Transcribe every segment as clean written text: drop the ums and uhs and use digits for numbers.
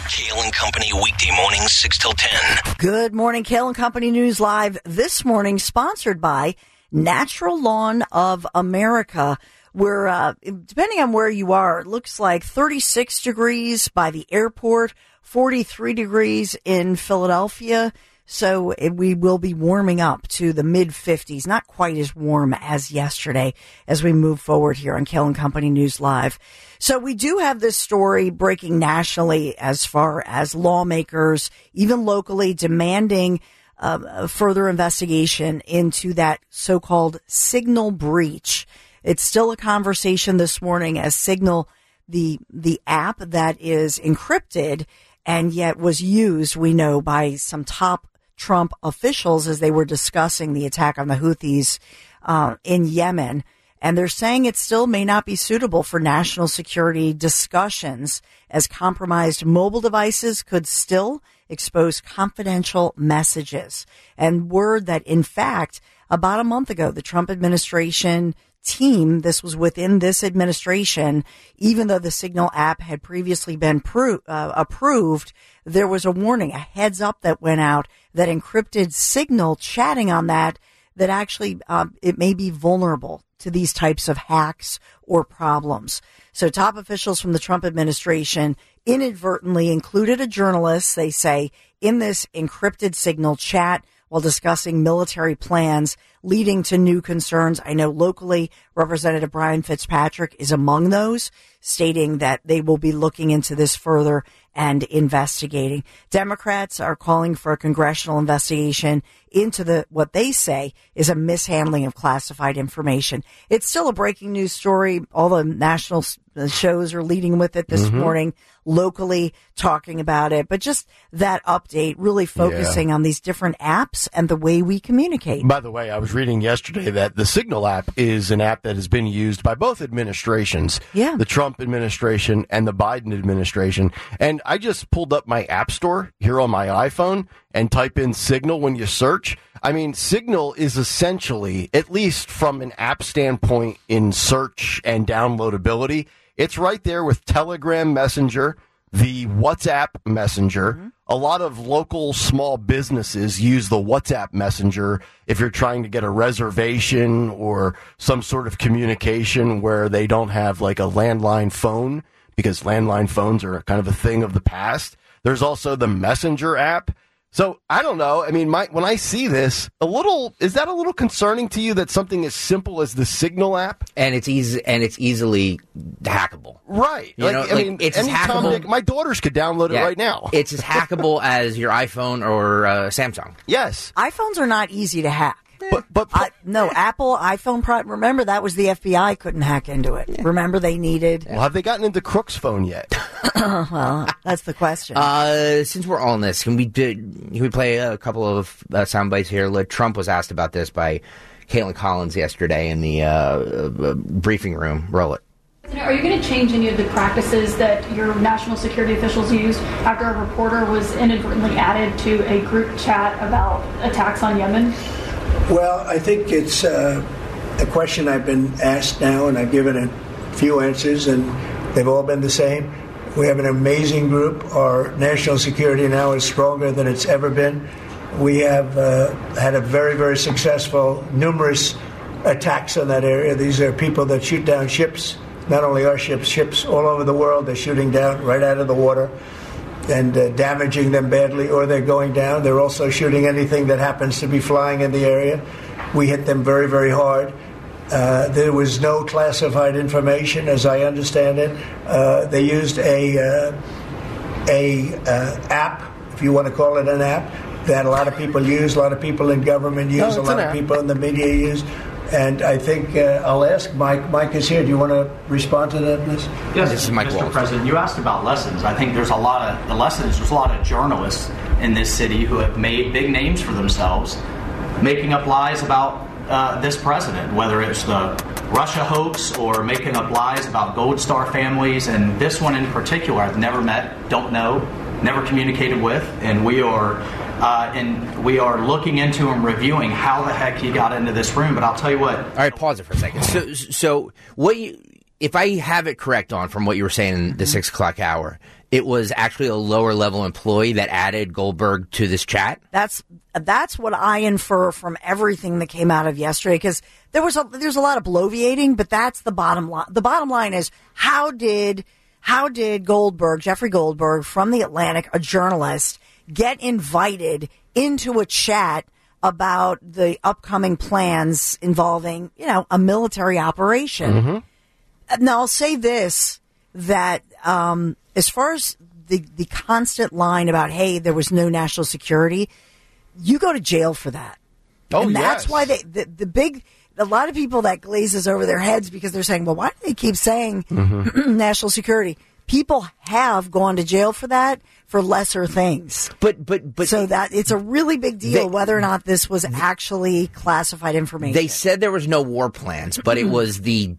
Kale and Company weekday mornings 6 till 10. Good morning, Kale and Company News Live this morning, sponsored by Natural Lawn of America. Where, depending on where you are, it looks like 36 degrees by the airport, 43 degrees in Philadelphia. So we will be warming up to the mid-50s, not quite as warm as yesterday as we move forward here on Kale and Company News Live. So we do have this story breaking nationally as far as lawmakers, even locally, demanding further investigation into that so-called Signal breach. It's still a conversation this morning as Signal, the app that is encrypted and yet was used, we know, by some top Trump officials as they were discussing the attack on the Houthis in Yemen. And they're saying it still may not be suitable for national security discussions, as compromised mobile devices could still expose confidential messages. And word that, in fact, about a month ago, the Trump administration team, this was within this administration, even though the Signal app had previously been approved, there was a warning, a heads up that went out that encrypted Signal chatting on that actually it may be vulnerable to these types of hacks or problems. So top officials from the Trump administration inadvertently included a journalist, they say, in this encrypted Signal chat while discussing military plans, leading to new concerns. I know locally, Representative Brian Fitzpatrick is among those, stating that they will be looking into this further and investigating. Democrats are calling for a congressional investigation into what they say is a mishandling of classified information. It's still a breaking news story. All the national shows are leading with it this morning, locally talking about it. But just that update really focusing on these different apps and the way we communicate. By the way, I was reading yesterday that the Signal app is an app that has been used by both administrations, the Trump administration and the Biden administration. And I just pulled up my app store here on my iPhone and type in Signal when you search. I mean, Signal is essentially, at least from an app standpoint in search and downloadability, it's right there with Telegram Messenger, the WhatsApp Messenger. A lot of local small businesses use the WhatsApp Messenger if you're trying to get a reservation or some sort of communication where they don't have like a landline phone, because landline phones are kind of a thing of the past. There's also the Messenger app. So I don't know. I mean, when I see this, is that a little concerning to you that something as simple as the Signal app and it's easily hackable, right? You know, I mean, it's as hackable. My daughters could download it right now. It's as hackable as your iPhone or Samsung. Yes, iPhones are not easy to hack. But no, Apple iPhone. Remember, that was the FBI couldn't hack into it. Remember, they needed. Well, have they gotten into Crook's phone yet? Well, that's the question. Since we're on this, can we play a couple of sound bites here? Trump was asked about this by Caitlin Collins yesterday in the briefing room. Roll it. Are you going to change any of the practices that your national security officials used after a reporter was inadvertently added to a group chat about attacks on Yemen? Well, I think it's a question I've been asked now, and I've given a few answers, and they've all been the same. We have an amazing group. Our national security now is stronger than it's ever been. We have had a very, very successful, numerous attacks on that area. These are people that shoot down ships, not only our ships, ships all over the world. They're shooting down right out of the water and damaging them badly, or they're going down. They're also shooting anything that happens to be flying in the area. We hit them very, very hard. There was no classified information, as I understand it. They used a app, if you want to call it an app, that a lot of people use, a lot of people in government use, a lot of people in the media use. And I think I'll ask Mike. Mike is here. Do you want to respond to that, please? Yes, this is Mike Mr. Walsh. President. You asked about lessons. I think there's a lot of lessons. There's a lot of journalists in this city who have made big names for themselves, making up lies about this president, whether it's the Russia hoax or making up lies about Gold Star families. And this one in particular, I've never met, don't know, never communicated with, and we are looking into and reviewing how the heck he got into this room. But I'll tell you what. All right, pause it for a second. So what if I have it correct from what you were saying in the 6 o'clock hour, it was actually a lower level employee that added Goldberg to this chat. That's what I infer from everything that came out of yesterday, because there's a lot of bloviating, but that's the bottom line. The bottom line is how did Goldberg, Jeffrey Goldberg from The Atlantic, a journalist, get invited into a chat about the upcoming plans involving, a military operation? Mm-hmm. Now, I'll say this, that as far as the constant line about, hey, there was no national security, you go to jail for that. Oh, and yes. That's why a lot of people that glazes over their heads because they're saying, well, why do they keep saying national security? People have gone to jail for that, for lesser things. But so that it's a really big deal whether or not this was actually classified information. They said there was no war plans, but it was the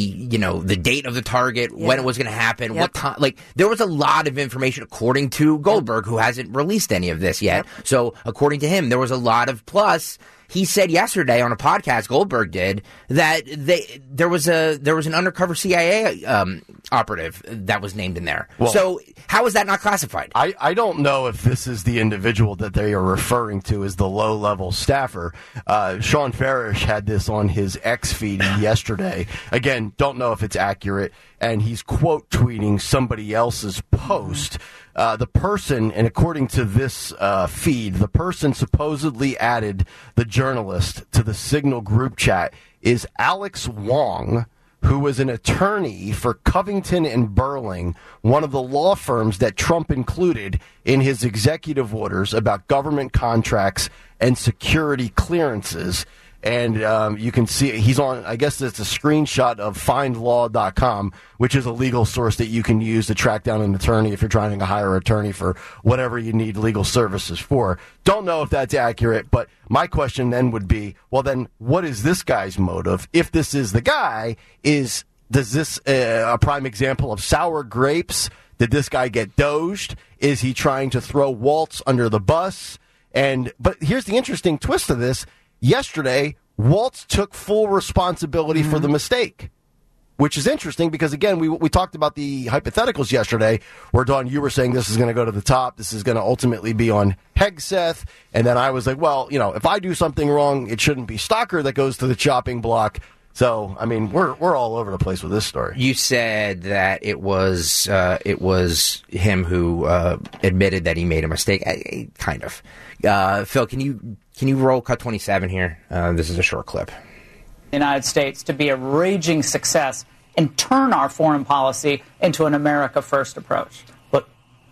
date of the target, when it was going to happen, what time. Like, there was a lot of information according to Goldberg, who hasn't released any of this yet. So according to him, there was a lot of plus. He said yesterday on a podcast, Goldberg did, that there was an undercover CIA operative that was named in there. Well, so how is that not classified? I don't know if this is the individual that they are referring to as the low-level staffer. Sean Farish had this on his X feed yesterday. Again, don't know if it's accurate, and he's quote tweeting somebody else's post. The person, and according to this feed, the person supposedly added the journalist to the Signal group chat is Alex Wong, who was an attorney for Covington and Burling, one of the law firms that Trump included in his executive orders about government contracts and security clearances. And you can see he's on, I guess it's a screenshot of findlaw.com, which is a legal source that you can use to track down an attorney if you're trying to hire an attorney for whatever you need legal services for. Don't know if that's accurate, but my question then would be, well, then what is this guy's motive? If this is the guy, does this a prime example of sour grapes? Did this guy get doged? Is he trying to throw Waltz under the bus? But here's the interesting twist of this. Yesterday, Waltz took full responsibility for the mistake, which is interesting because, again, we talked about the hypotheticals yesterday where, Dawn, you were saying this is going to go to the top. This is going to ultimately be on Hegseth. And then I was like, well, if I do something wrong, it shouldn't be Stocker that goes to the chopping block. So, I mean, we're all over the place with this story. You said that it was him who admitted that he made a mistake. Kind of. Phil, can you roll cut 27 here? This is a short clip. The United States to be a raging success and turn our foreign policy into an America First approach. Look,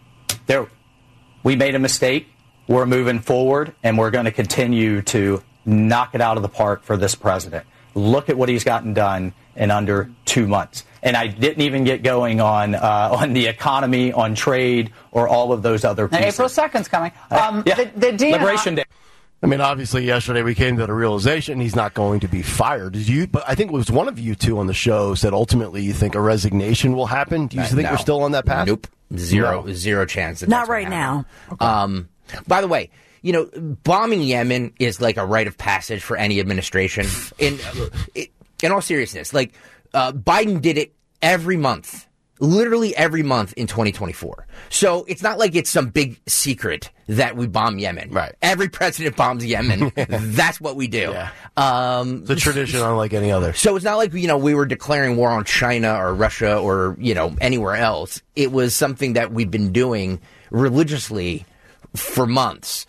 we made a mistake. We're moving forward, and we're going to continue to knock it out of the park for this president. Look at what he's gotten done in under 2 months. And I didn't even get going on the economy, on trade, or all of those other pieces. And April 2nd's coming. The DNI, Liberation Day. I mean, obviously, yesterday we came to the realization he's not going to be fired. But I think it was one of you two on the show said ultimately you think a resignation will happen. Do you think we're still on that path? Nope. Zero chance. Not right now. Okay. By the way, bombing Yemen is like a rite of passage for any administration. In all seriousness, Biden did it every month, literally every month in 2024. So it's not like it's some big secret that we bomb Yemen. Right. Every president bombs Yemen. That's what we do. Yeah. It's a tradition unlike any other. So it's not like, we were declaring war on China or Russia or, anywhere else. It was something that we've been doing religiously for months.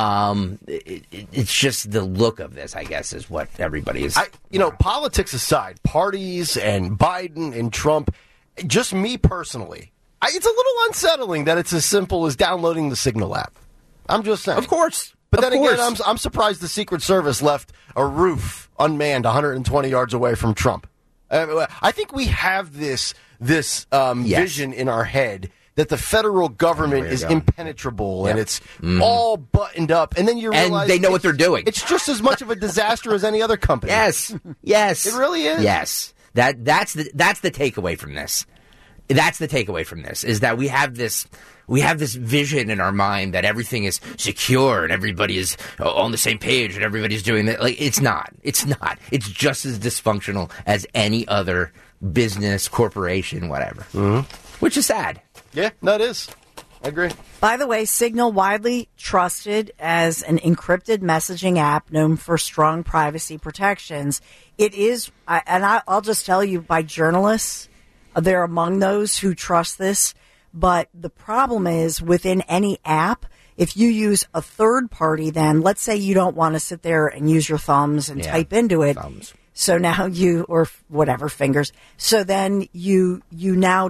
It's just the look of this, I guess, is what everybody is. Politics aside, parties and Biden and Trump, just me personally, it's a little unsettling that it's as simple as downloading the Signal app. I'm just saying. Of course. But then again, I'm surprised the Secret Service left a roof unmanned 120 yards away from Trump. I think we have this vision in our head that the federal government is impenetrable and it's all buttoned up, and then you realize they know what they're doing. It's just as much of a disaster as any other company. Yes, it really is. Yes, that's the takeaway from this. That's the takeaway from this is that we have this vision in our mind that everything is secure and everybody is on the same page and everybody's doing that. It's not. It's just as dysfunctional as any other business, corporation, whatever. Which is sad. Yeah, that is. I agree. By the way, Signal, widely trusted as an encrypted messaging app known for strong privacy protections. It is, and I'll just tell you, by journalists, they're among those who trust this. But the problem is, within any app, if you use a third party, then let's say you don't want to sit there and use your thumbs and type into it. Thumbs. So now or whatever, fingers. So then you now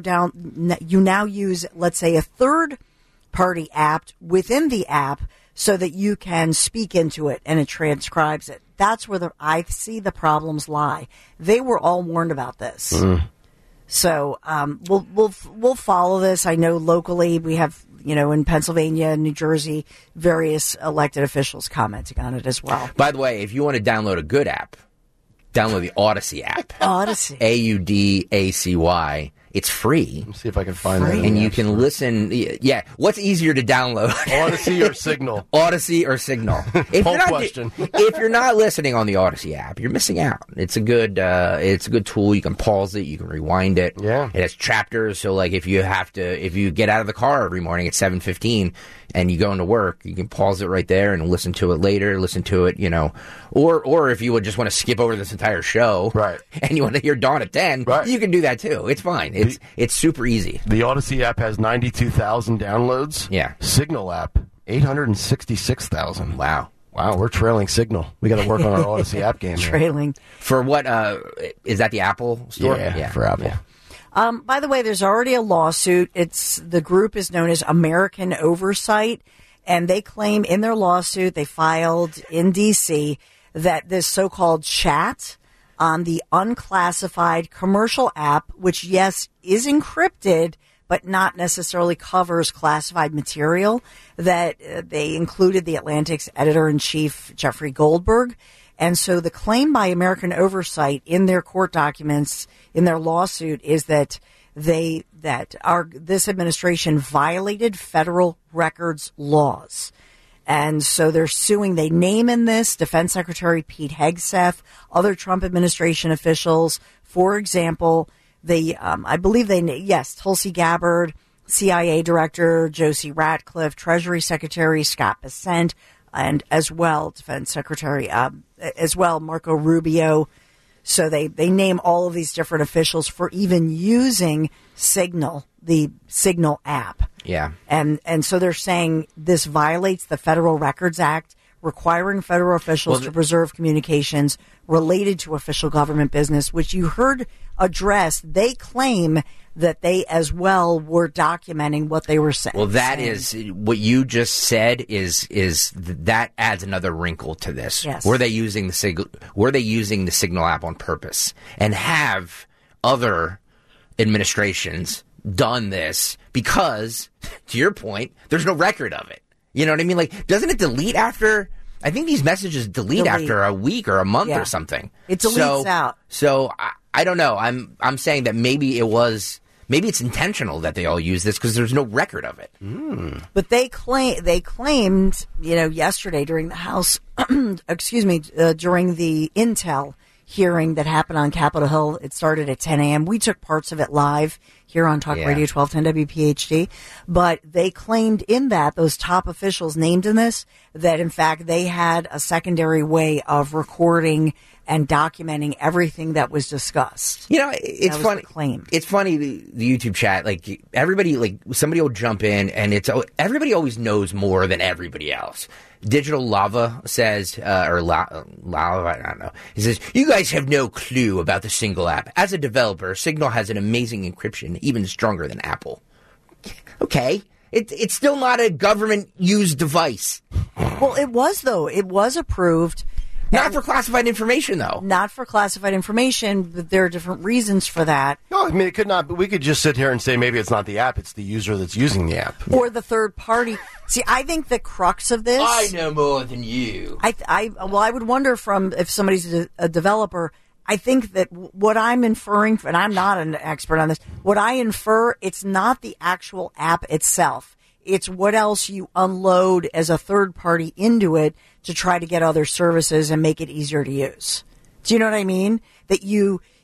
use, let's say, a third party app within the app so that you can speak into it and it transcribes it. That's where I see the problems lie. They were all warned about this. So we'll follow this. I know locally we have, in Pennsylvania and New Jersey, various elected officials commenting on it as well. By the way, if you want to download a good app, download the Odyssey app. Odyssey. AUDACY. It's free. Let me see if I can find that. And you can listen. Yeah. What's easier to download? Odyssey or Signal? Odyssey or Signal? If you're not listening on the Odyssey app, you're missing out. It's a good tool. You can pause it. You can rewind it. Yeah. It has chapters. So like if you get out of the car every morning at 7:15 and you go into work, you can pause it right there and listen to it later. Listen to it, or if you would just want to skip over this entire show, right? And you want to hear Dawn at 10, right? You can do that too. It's fine. It's super easy. The Odyssey app has 92,000 downloads. Yeah. Signal app 866,000. Wow, we're trailing Signal. We got to work on our Odyssey app game. Trailing for what? Is that the Apple store? Yeah, for Apple. Yeah. By the way, there's already a lawsuit. The group is known as American Oversight, and they claim in their lawsuit they filed in D.C. that this so-called chat on the unclassified commercial app, which, yes, is encrypted, but not necessarily covers classified material, that they included the Atlantic's editor-in-chief, Jeffrey Goldberg. And so the claim by American Oversight in their court documents, in their lawsuit, is that this administration violated federal records laws. And so they're suing. They name in this Defense Secretary Pete Hegseth, other Trump administration officials. For example, Tulsi Gabbard, CIA Director Josie Ratcliffe, Treasury Secretary Scott Bessent, and as well Defense Secretary as well Marco Rubio. So they name all of these different officials for even using Signal, the Signal app. Yeah. And so they're saying this violates the Federal Records Act, requiring federal officials to preserve communications related to official government business, which you heard addressed. They claim that they as well were documenting what they were saying. Well, that is what you just said is that adds another wrinkle to this. Yes. Were they using the Signal app on purpose? And have other administrations done this because, to your point, there's no record of it. You know what I mean? Like, doesn't it delete after? I think these messages delete after a week or a month or something. It deletes out. So I don't know. I'm saying that maybe it's intentional that they all use this because there's no record of it. But they claimed, yesterday during the House, during the Intel hearing that happened on Capitol Hill. It started at 10 a.m. We took parts of it live here on Talk Radio 1210 WPHD. But they claimed in that, those top officials named in this, that in fact they had a secondary way of recording and documenting everything that was discussed. It's funny. It's funny, the YouTube chat, like everybody, like somebody will jump in and everybody always knows more than everybody else. Digital Lava says, Lava, I don't know. He says, you guys have no clue about the Signal app. As a developer, Signal has an amazing encryption, even stronger than Apple. Okay. It's still not a government-used device. Well, it was, though. It was approved. Not for classified information, though. Not for classified information, but there are different reasons for that. No, I mean, it could not. But we could just sit here and say maybe it's not the app; it's the user that's using the app, or the third party. See, I think the crux of this. I know more than you. I would wonder if somebody's a developer. I think that what I'm inferring, and I'm not an expert on this. What I infer, it's not the actual app itself. It's what else you unload as a third party into it to try to get other services and make it easier to use. Do you know what I mean? That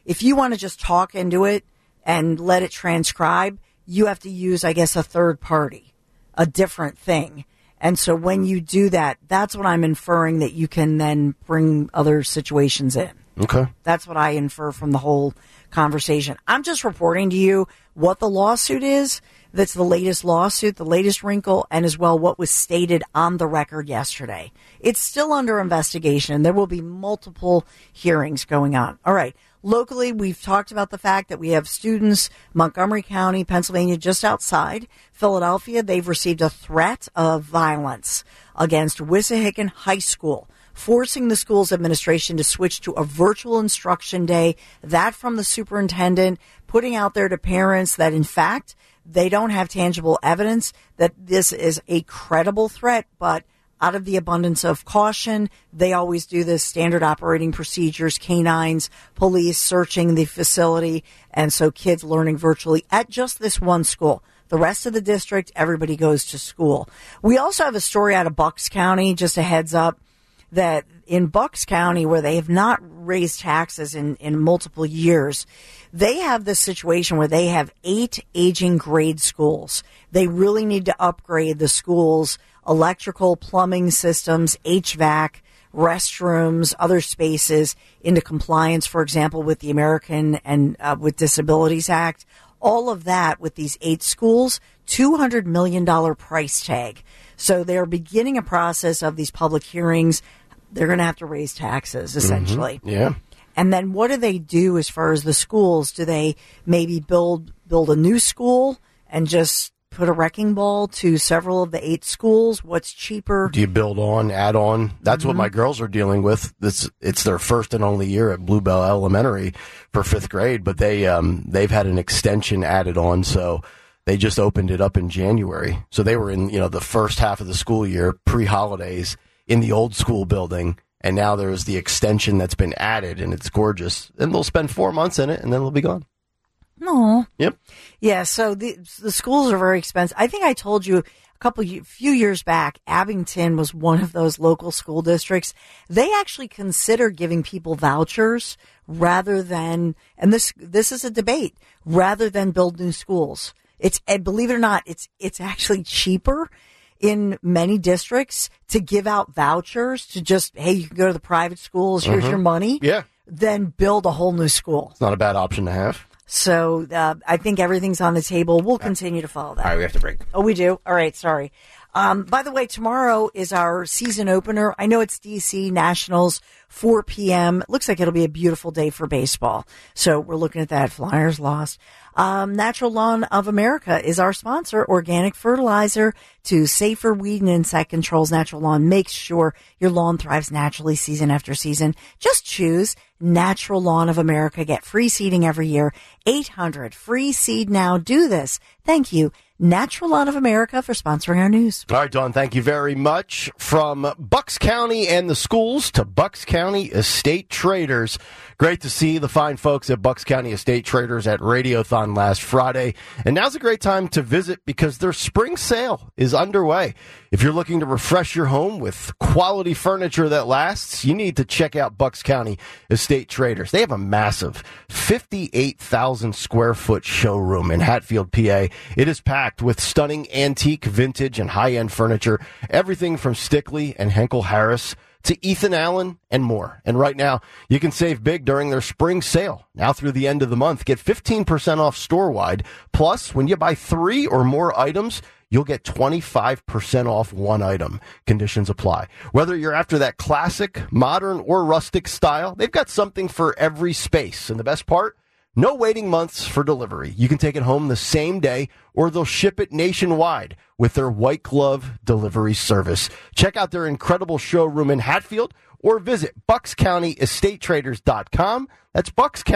if you want to just talk into it and let it transcribe, you have to use, I guess, a third party, a different thing. And so when you do that, that's what I'm inferring, that you can then bring other situations in. Okay. That's what I infer from the whole conversation. I'm just reporting to you what the lawsuit is. That's the latest lawsuit, the latest wrinkle, and as well what was stated on the record yesterday. It's still under investigation. There will be multiple hearings going on. All right. Locally, we've talked about the fact that we have students, Montgomery County, Pennsylvania, just outside Philadelphia. They've received a threat of violence against Wissahickon High School, forcing the school's administration to switch to a virtual instruction day. That from the superintendent, putting out there to parents that, in fact, they don't have tangible evidence that this is a credible threat, but out of the abundance of caution, they always do this standard operating procedures, canines, police searching the facility, and so kids learning virtually at just this one school. The rest of the district, everybody goes to school. We also have a story out of Bucks County, just a heads up, that in Bucks County, where they have not raised taxes in multiple years, they have this situation where they have 8 aging grade schools. They really need to upgrade the schools' electrical, plumbing systems, HVAC, restrooms, other spaces into compliance, for example, with the American and with Disabilities Act. All of that with these 8 schools, $200 million price tag. So they're beginning a process of these public hearings. They're going to have to raise taxes, essentially. Mm-hmm. Yeah. And then what do they do as far as the schools? Do they maybe build a new school and just put a wrecking ball to several of the 8 schools? What's cheaper? Do you build on, add on? That's what my girls are dealing with. It's their first and only year at Bluebell Elementary for 5th grade, but they've had an extension added on, so they just opened it up in January. So they were in, the first half of the school year, pre-holidays, in the old school building, and now there's the extension that's been added, and it's gorgeous. And they'll spend 4 months in it, and then they'll be gone. No. Yep. Yeah, so the schools are very expensive. I think I told you few years back, Abington was one of those local school districts. They actually consider giving people vouchers rather than, and this is a debate, rather than build new schools. It's, and believe it or not, it's actually cheaper in many districts to give out vouchers to just, hey, you can go to the private schools, here's your money. Yeah. Then build a whole new school. It's not a bad option to have. So I think everything's on the table. We'll continue to follow that. All right, we have to break. Oh, we do? All right, sorry. By the way, tomorrow is our season opener. I know it's DC Nationals, 4 p.m. It looks like it'll be a beautiful day for baseball. So we're looking at that. Flyers lost. Natural Lawn of America is our sponsor. Organic fertilizer to safer weed and insect controls. Natural Lawn makes sure your lawn thrives naturally season after season. Just choose Natural Lawn of America. Get free seeding every year. 800 free seed now. Do this. Thank you, Natural Lawn of America, for sponsoring our news. All right, Dawn, thank you very much. From Bucks County and the schools to Bucks County Estate Traders. Great to see the fine folks at Bucks County Estate Traders at Radiothon last Friday. And now's a great time to visit because their spring sale is underway. If you're looking to refresh your home with quality furniture that lasts, you need to check out Bucks County Estate Traders. They have a massive 58,000 square foot showroom in Hatfield, PA. It is packed with stunning antique, vintage, and high-end furniture. Everything from Stickley and Henkel Harris to Ethan Allen and more. And right now, you can save big during their spring sale. Now through the end of the month, get 15% off store-wide. Plus, when you buy 3 or more items, you'll get 25% off one item. Conditions apply. Whether you're after that classic, modern, or rustic style, they've got something for every space. And the best part? No waiting months for delivery. You can take it home the same day, or they'll ship it nationwide with their white glove delivery service. Check out their incredible showroom in Hatfield, or visit BucksCountyEstateTraders.com. That's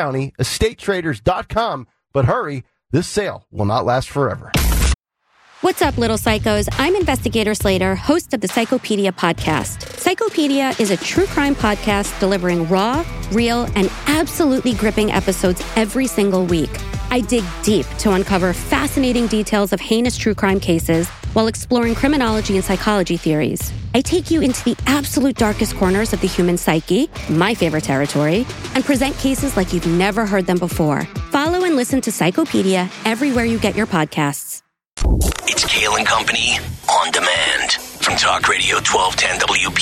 BucksCountyEstateTraders.com. But hurry, this sale will not last forever. What's up, little psychos? I'm Investigator Slater, host of the Psychopedia podcast. Psychopedia is a true crime podcast delivering raw, real, and absolutely gripping episodes every single week. I dig deep to uncover fascinating details of heinous true crime cases while exploring criminology and psychology theories. I take you into the absolute darkest corners of the human psyche, my favorite territory, and present cases like you've never heard them before. Follow and listen to Psychopedia everywhere you get your podcasts. It's Kale and Company on demand from Talk Radio 1210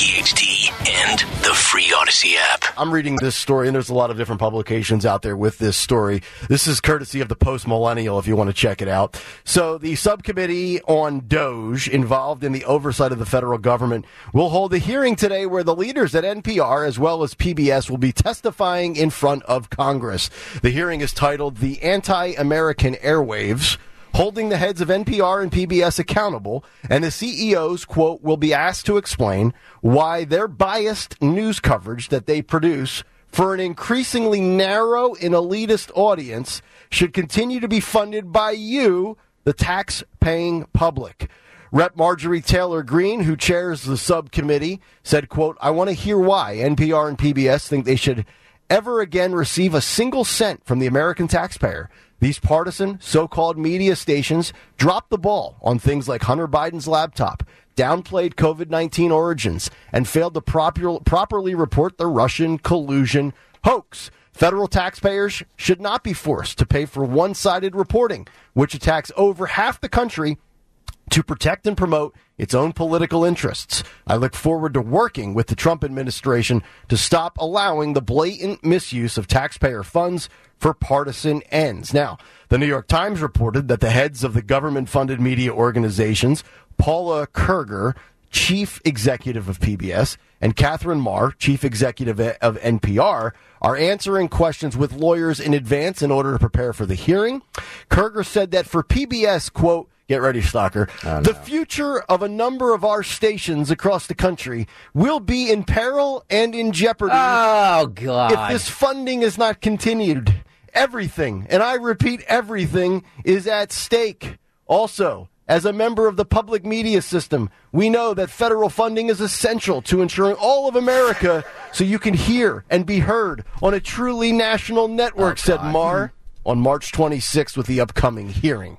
WPHT and the free Odyssey app. I'm reading this story, and there's a lot of different publications out there with this story. This is courtesy of the Post Millennial, if you want to check it out. So the subcommittee on DOGE involved in the oversight of the federal government will hold a hearing today where the leaders at NPR as well as PBS will be testifying in front of Congress. The hearing is titled The Anti-American Airwaves, holding the heads of NPR and PBS accountable, and the CEOs, quote, will be asked to explain why their biased news coverage that they produce for an increasingly narrow and elitist audience should continue to be funded by you, the tax-paying public. Rep. Marjorie Taylor Greene, who chairs the subcommittee, said, quote, I want to hear why NPR and PBS think they should ever again receive a single cent from the American taxpayer. These partisan, so-called media stations dropped the ball on things like Hunter Biden's laptop, downplayed COVID-19 origins, and failed to properly report the Russian collusion hoax. Federal taxpayers should not be forced to pay for one-sided reporting, which attacks over half the country to protect and promote its own political interests. I look forward to working with the Trump administration to stop allowing the blatant misuse of taxpayer funds for partisan ends. Now, the New York Times reported that the heads of the government-funded media organizations, Paula Kerger, chief executive of PBS, and Catherine Marr, chief executive of NPR, are answering questions with lawyers in advance in order to prepare for the hearing. Kerger said that for PBS, quote, get ready, Stalker, the future of a number of our stations across the country will be in peril and in jeopardy. Oh, God. If this funding is not continued. Everything, and I repeat, everything is at stake. Also, as a member of the public media system, we know that federal funding is essential to ensuring all of America so you can hear and be heard on a truly national network, said Marr on March 26th with the upcoming hearing.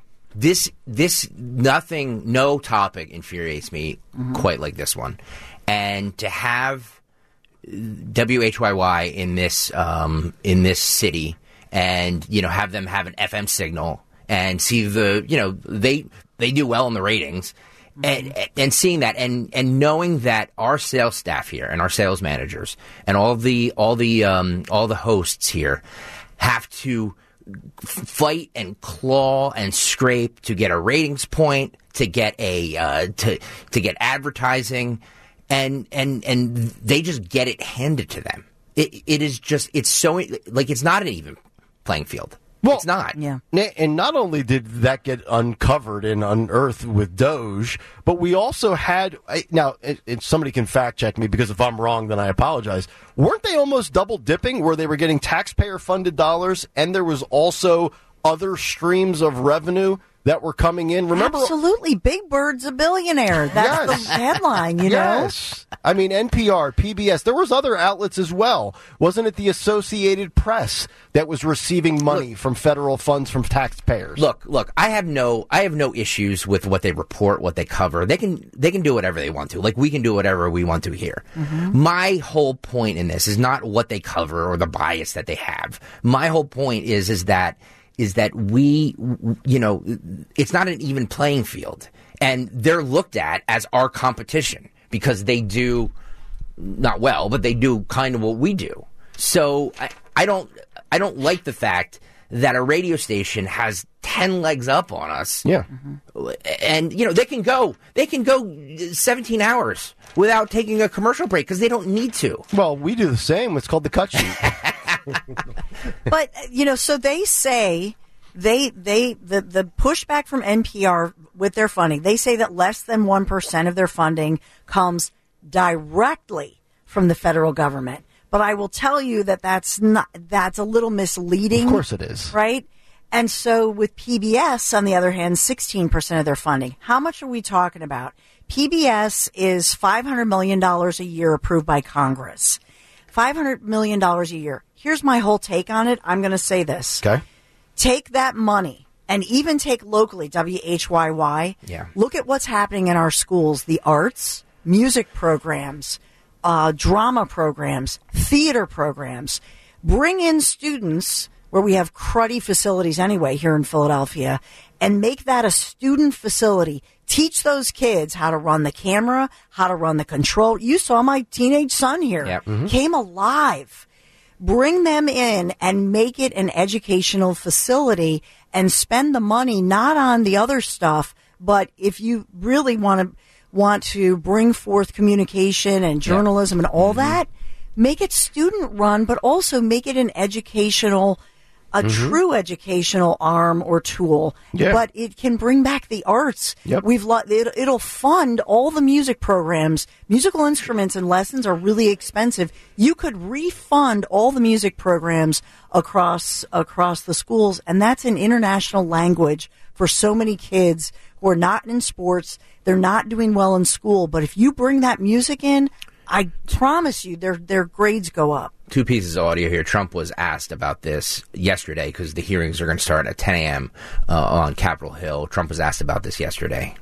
No topic infuriates me quite like this one. And to have WHYY in this city, and, have them have an FM signal and see they do well in the ratings, and seeing that and knowing that our sales staff here and our sales managers and all the hosts here have to fight and claw and scrape to get a ratings point, to get to get advertising, and they just get it handed to them. It's so, like, it's not an even playing field. Well, it's not. Yeah. And not only did that get uncovered and unearthed with Doge, but we also had, now, somebody can fact check me, because if I'm wrong, then I apologize. Weren't they almost double dipping, where they were getting taxpayer funded dollars and there was also other streams of revenue that were coming in? Remember? Absolutely. Big Bird's a billionaire. That's the headline, you know? Yes. I mean, NPR, PBS, there was other outlets as well. Wasn't it the Associated Press that was receiving money from federal funds from taxpayers? Look, I have no issues with what they report, what they cover. They can do whatever they want to. Like, we can do whatever we want to here. Mm-hmm. My whole point in this is not what they cover or the bias that they have. My whole point is that we, it's not an even playing field, and they're looked at as our competition because they do not well, but they do kind of what we do. So I don't like the fact that a radio station has 10 legs up on us. Yeah. Mm-hmm. And, they can go 17 hours without taking a commercial break because they don't need to. Well, we do the same. It's called the cut sheet. But, so they say the pushback from NPR with their funding, they say that less than 1% of their funding comes directly from the federal government. But I will tell you that that's a little misleading. Of course it is. Right? And so with PBS, on the other hand, 16% of their funding. How much are we talking about? PBS is $500 million a year approved by Congress. $500 million a year. Here's my whole take on it. I'm going to say this. Okay. Take that money and even take locally, WHYY. Yeah. Look at what's happening in our schools, the arts, music programs, drama programs, theater programs. Bring in students where we have cruddy facilities anyway here in Philadelphia and make that a student facility. Teach those kids how to run the camera, how to run the control. You saw my teenage son here. Came alive. Bring them in and make it an educational facility and spend the money not on the other stuff, but if you really want to bring forth communication and journalism and all that, make it student run, but also make it an educational, true educational arm or tool. But it can bring back the arts. It'll fund all the music programs. Musical instruments and lessons are really expensive. You could refund all the music programs across the schools, and that's an international language for so many kids who are not in sports. They're not doing well in school, but if you bring that music in, I promise you their grades go up. 2 pieces of audio here. Trump was asked about this yesterday because the hearings are going to start at 10 a.m. On Capitol Hill. Trump was asked about this yesterday.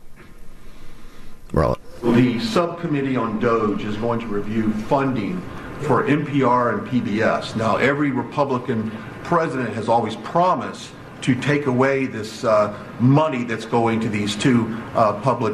Roll it. The subcommittee on DOGE is going to review funding for NPR and PBS. Now, every Republican president has always promised to take away this money that's going to these two public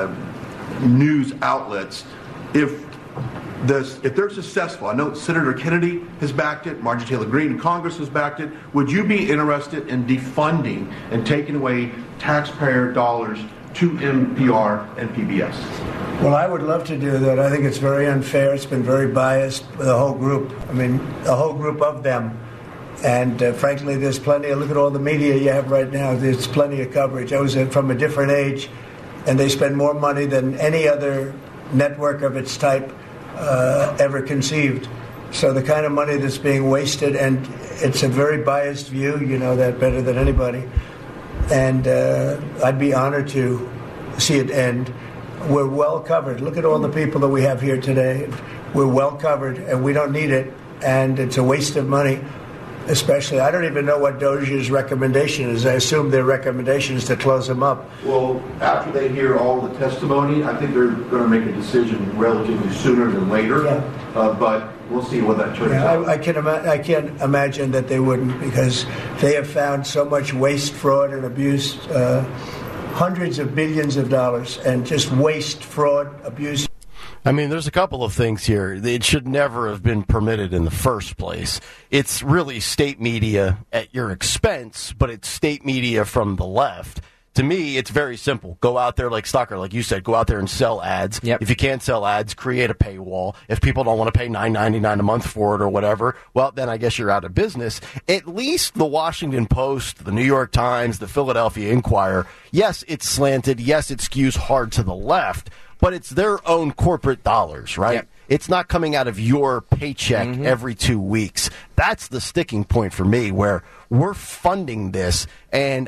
news outlets. If they're successful, I know Senator Kennedy has backed it, Marjorie Taylor Greene in Congress has backed it. Would you be interested in defunding and taking away taxpayer dollars to NPR and PBS? Well, I would love to do that. I think it's very unfair. It's been very biased. The whole group, a whole group of them. And frankly, there's plenty. Look at all the media you have right now. There's plenty of coverage. I was from a different age, and they spend more money than any other network of its type ever conceived. So the kind of money that's being wasted, and it's a very biased view, you know that better than anybody. And I'd be honored to see it end. We're well covered. Look at all the people that we have here today. We're well covered, and we don't need it, and it's a waste of money. Especially, I don't even know what DOGE's recommendation is. I assume their recommendation is to close them up. Well, after they hear all the testimony, I think they're going to make a decision relatively sooner than later. But we'll see what that turns out. I can't imagine that they wouldn't, because they have found so much waste, fraud, and abuse, hundreds of billions of dollars, and just waste, fraud, abuse. There's a couple of things here. It should never have been permitted in the first place. It's really state media at your expense, but it's state media from the left. To me, it's very simple. Go out there, like Stocker, like you said, go out there and sell ads. If you can't sell ads, create a paywall. If people don't want to pay $9.99 a month for it or whatever, well, then I guess you're out of business. At least the Washington Post, the New York Times, the Philadelphia Inquirer, yes, it's slanted. Yes, it skews hard to the left. But it's their own corporate dollars, right? It's not coming out of your paycheck every 2 weeks. That's the sticking point for me, where we're funding this. And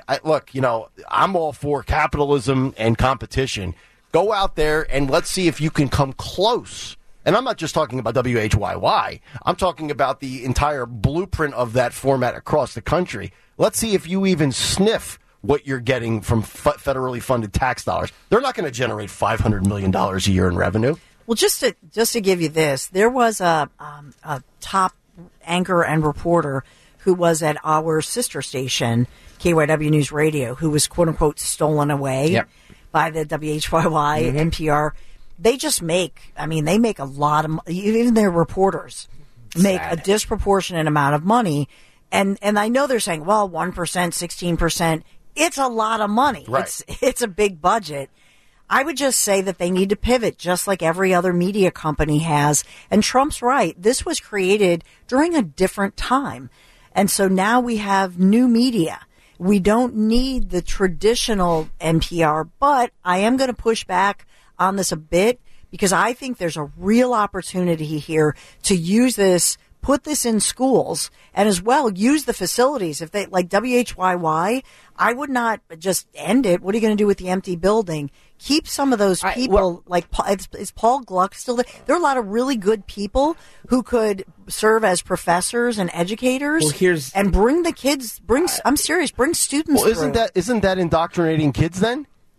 I'm all for capitalism and competition. Go out there and let's see if you can come close. And I'm not just talking about WHYY. I'm talking about the entire blueprint of that format across the country. Let's see if you even sniff what you're getting from federally funded tax dollars. They're not going to generate $500 million a year in revenue. Well, just to give you this, there was a top anchor and reporter who was at our sister station, KYW News Radio, who was, quote unquote, stolen away by the WHYY, NPR. They just make a lot of, even their reporters make a disproportionate amount of money. And I know they're saying, well, 1%, 16%. It's a lot of money. Right. It's a big budget. I would just say that they need to pivot, just like every other media company has. And Trump's right. This was created during a different time. And so now we have new media. We don't need the traditional NPR, but I am going to push back on this a bit, because I think there's a real opportunity here to use this, put this in schools, and as well use the facilities. If they, like WHYY, I would not just end it. What are you going to do with the empty building? Keep some of those people, is Paul Gluck still there? There are a lot of really good people who could serve as professors and educators, and bring the kids, I'm serious, bring students. Well, isn't that indoctrinating kids then?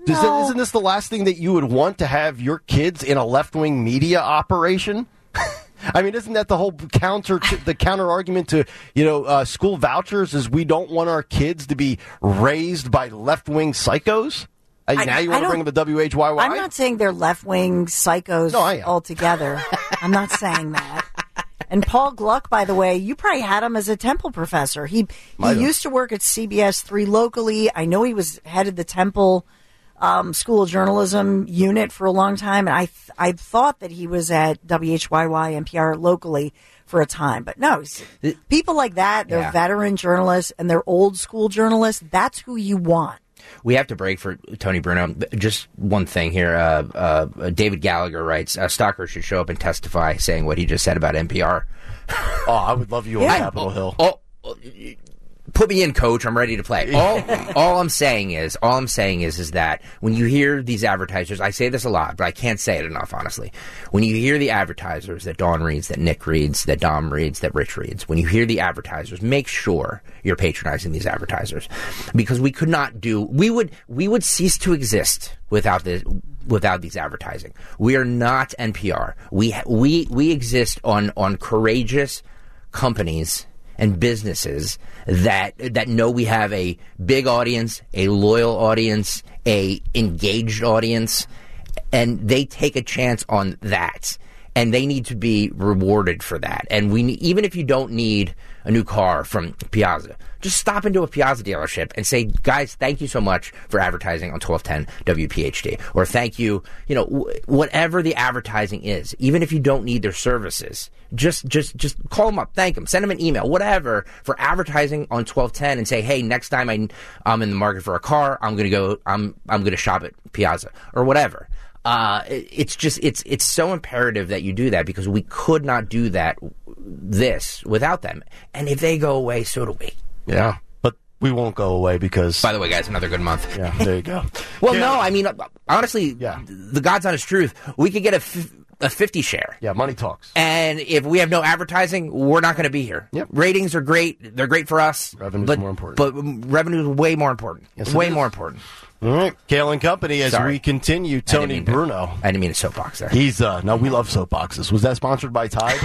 Isn't this the last thing that you would want, to have your kids in a left-wing media operation? I mean, isn't that the whole counter argument to school vouchers? Is we don't want our kids to be raised by left-wing psychos? Now you want to bring them to WHYY? I'm not saying they're left-wing psychos altogether. I'm not saying that. And Paul Gluck, by the way, you probably had him as a Temple professor. He used to work at CBS 3 locally. I know he was head of the Temple School of Journalism unit for a long time. And I thought that he was at WHYY NPR locally for a time. But no, people like that, they're veteran journalists and they're old school journalists. That's who you want. We have to break for Tony Bruno. Just one thing here. David Gallagher writes, Stalker should show up and testify saying what he just said about NPR. Oh, I would love you on Capitol Hill. Put me in, coach. I'm ready to play. All I'm saying is that when you hear these advertisers, I say this a lot, but I can't say it enough, honestly. When you hear the advertisers that Dawn reads, that Nick reads, that Dom reads, that Rich reads, when you hear the advertisers, make sure you're patronizing these advertisers, because we would cease to exist without these advertising. We are not NPR. We exist on courageous companies and businesses that know we have a big audience, a loyal audience, a engaged audience, and they take a chance on that. And they need to be rewarded for that. And even if you don't need a new car from Piazza, just stop into a Piazza dealership and say, guys, thank you so much for advertising on 1210 WPHT. Or thank you, whatever the advertising is. Even if you don't need their services, just call them up, thank them, send them an email, whatever, for advertising on 1210 and say, hey, next time I'm in the market for a car, I'm going to shop at Piazza or whatever. It's so imperative that you do that, because we could not do this without them. And if they go away, so do we. Yeah, but we won't go away because... By the way, guys, another good month. Yeah, there you go. Well, no, I mean, honestly, the God's honest truth, we could get a 50 share. Yeah, money talks. And if we have no advertising, we're not going to be here. Yep. Ratings are great. They're great for us. Revenue's more important. But revenue is way more important. Yes, way more important. All right, Kale and Company, as we continue, Tony Bruno. I didn't mean a soapbox there. He's, no, we love soapboxes. Was that sponsored by Tide?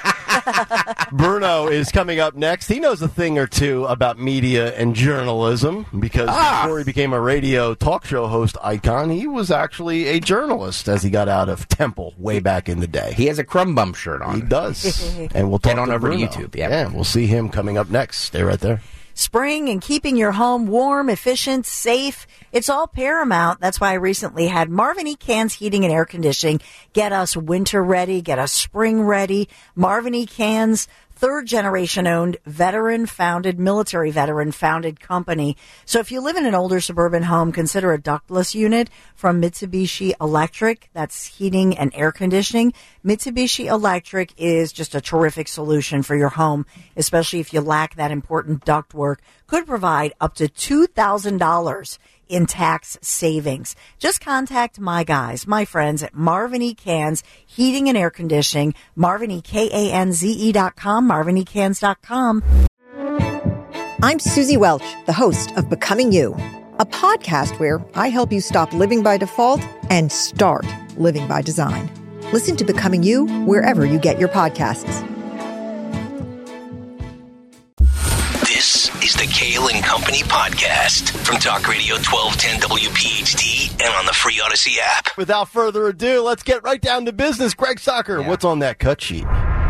Bruno is coming up next. He knows a thing or two about media and journalism, because before he became a radio talk show host icon, he was actually a journalist as he got out of Temple way back in the day. He has a crumb bum shirt on. He does. And we'll talk Get on to over Bruno. to YouTube. Yep. Yeah, we'll see him coming up next. Stay right there. Spring and keeping your home warm, efficient, safe, it's all paramount. That's why I recently had Marvin E. Cans Heating and Air Conditioning get us winter ready, get us spring ready. Marvin E. Cans, third generation owned, military veteran founded company. So if you live in an older suburban home, consider a ductless unit from Mitsubishi Electric. That's heating and air conditioning. Mitsubishi Electric is just a terrific solution for your home, especially if you lack that important ductwork. Could provide up to $2,000 in tax savings. Just contact my guys, my friends at Marvin E. Cans Heating and Air Conditioning, MarvinEKanze.com, MarvinEKans.com. I'm Susie Welch, the host of Becoming You, a podcast where I help you stop living by default and start living by design. Listen to Becoming You wherever you get your podcasts. This is the Kale and Company podcast from Talk Radio 1210 WPHT and on the free Odyssey app. Without further ado, let's get right down to business. Greg Soccer, what's on that cut sheet?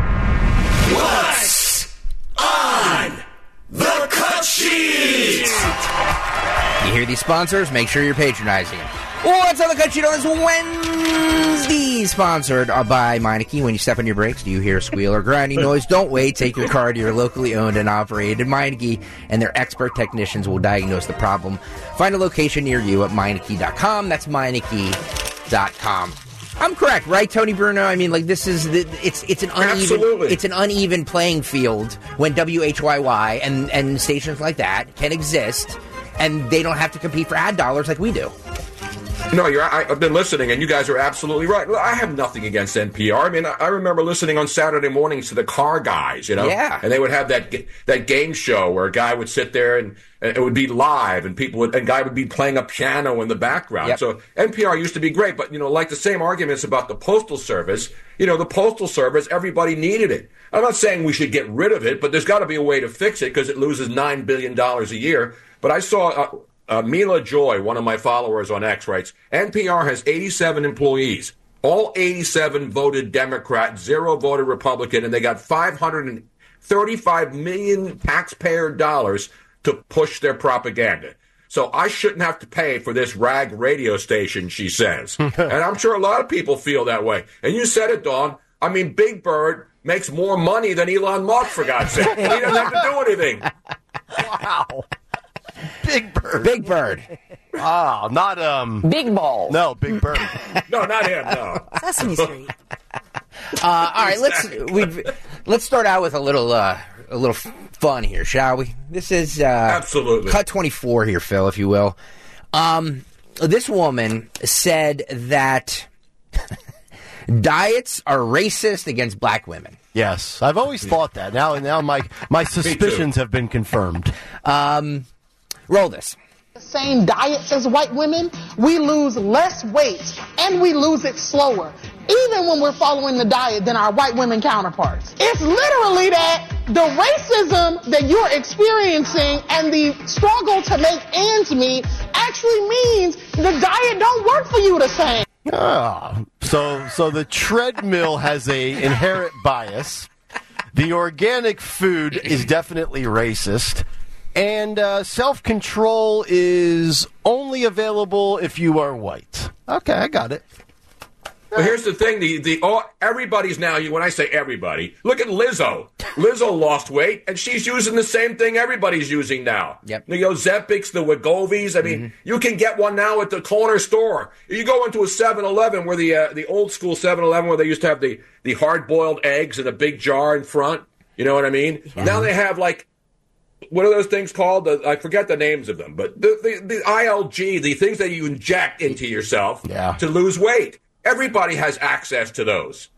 What's on the cut sheet? You hear these sponsors? Make sure you're patronizing them. What's on the cut sheet on this Wednesday? Sponsored by Meineke. When you step on your brakes, do you hear a squeal or grinding noise? Don't wait. Take your car to your locally owned and operated Meineke, and their expert technicians will diagnose the problem. Find a location near you at Meineke.com. That's Meineke.com. I'm correct, right, Tony Bruno? I mean, like, this is it's an uneven playing field when WHYY and stations like that can exist, and they don't have to compete for ad dollars like we do. No, I've been listening, and you guys are absolutely right. I have nothing against NPR. I mean, I remember listening on Saturday mornings to the Car Guys, you know? Yeah. And they would have that game show where a guy would sit there and it would be live, and a guy would be playing a piano in the background. Yep. So NPR used to be great, but, like the same arguments about the Postal Service, the Postal Service, everybody needed it. I'm not saying we should get rid of it, but there's got to be a way to fix it because it loses $9 billion a year. But I saw... Mila Joy, one of my followers on X, writes, NPR has 87 employees. All 87 voted Democrat, 0 voted Republican, and they got $535 million taxpayer dollars to push their propaganda. So I shouldn't have to pay for this rag radio station, she says. And I'm sure a lot of people feel that way. And you said it, Dawn. I mean, Big Bird makes more money than Elon Musk, for God's sake. He doesn't have to do anything. Wow. Big Bird. Big Bird. Oh, not Big Ball. No, Big Bird. No, not him. No. Sesame Street. All right, let's start out with a little fun here, shall we? This is absolutely cut 24 here, Phil, if you will. This woman said that diets are racist against black women. Yes, I've always thought that. Now my suspicions have been confirmed. Roll this. The same diets as white women, we lose less weight and we lose it slower, even when we're following the diet than our white women counterparts. It's literally that the racism that you're experiencing and the struggle to make ends meet actually means the diet don't work for you the same. So the treadmill has a inherent bias. The organic food is definitely racist. And self-control is only available if you are white. Okay, I got it. Well, here's the thing. Everybody's now, when I say everybody, look at Lizzo. Lizzo lost weight, and she's using the same thing everybody's using now. Yep. The Ozempics, the Wegovy's. I mean, you can get one now at the corner store. You go into a 7-Eleven, where the old school 7-Eleven, where they used to have the hard-boiled eggs in a big jar in front. You know what I mean? Yeah. Now they have, what are those things called? I forget the names of them. But the ILG, the things that you inject into yourself to lose weight. Everybody has access to those.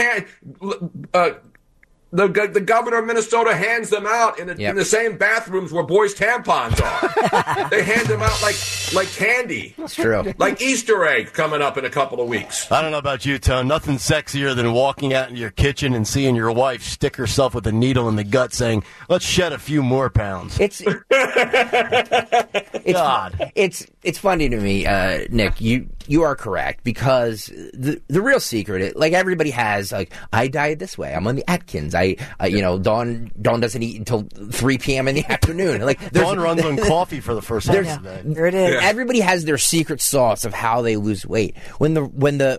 The governor of Minnesota hands them out in the same bathrooms where boys' tampons are. They hand them out like candy. That's true. Like Easter egg coming up in a couple of weeks. I don't know about you, Tone. Nothing sexier than walking out into your kitchen and seeing your wife stick herself with a needle in the gut saying, let's shed a few more pounds. It's funny to me, Nick, you are correct, because the real secret, everybody has, I diet this way. I'm on the Atkins. Dawn doesn't eat until 3 p.m. in the afternoon. Dawn runs on coffee for the first half of the day. There it is. Yeah. Everybody has their secret sauce of how they lose weight. When the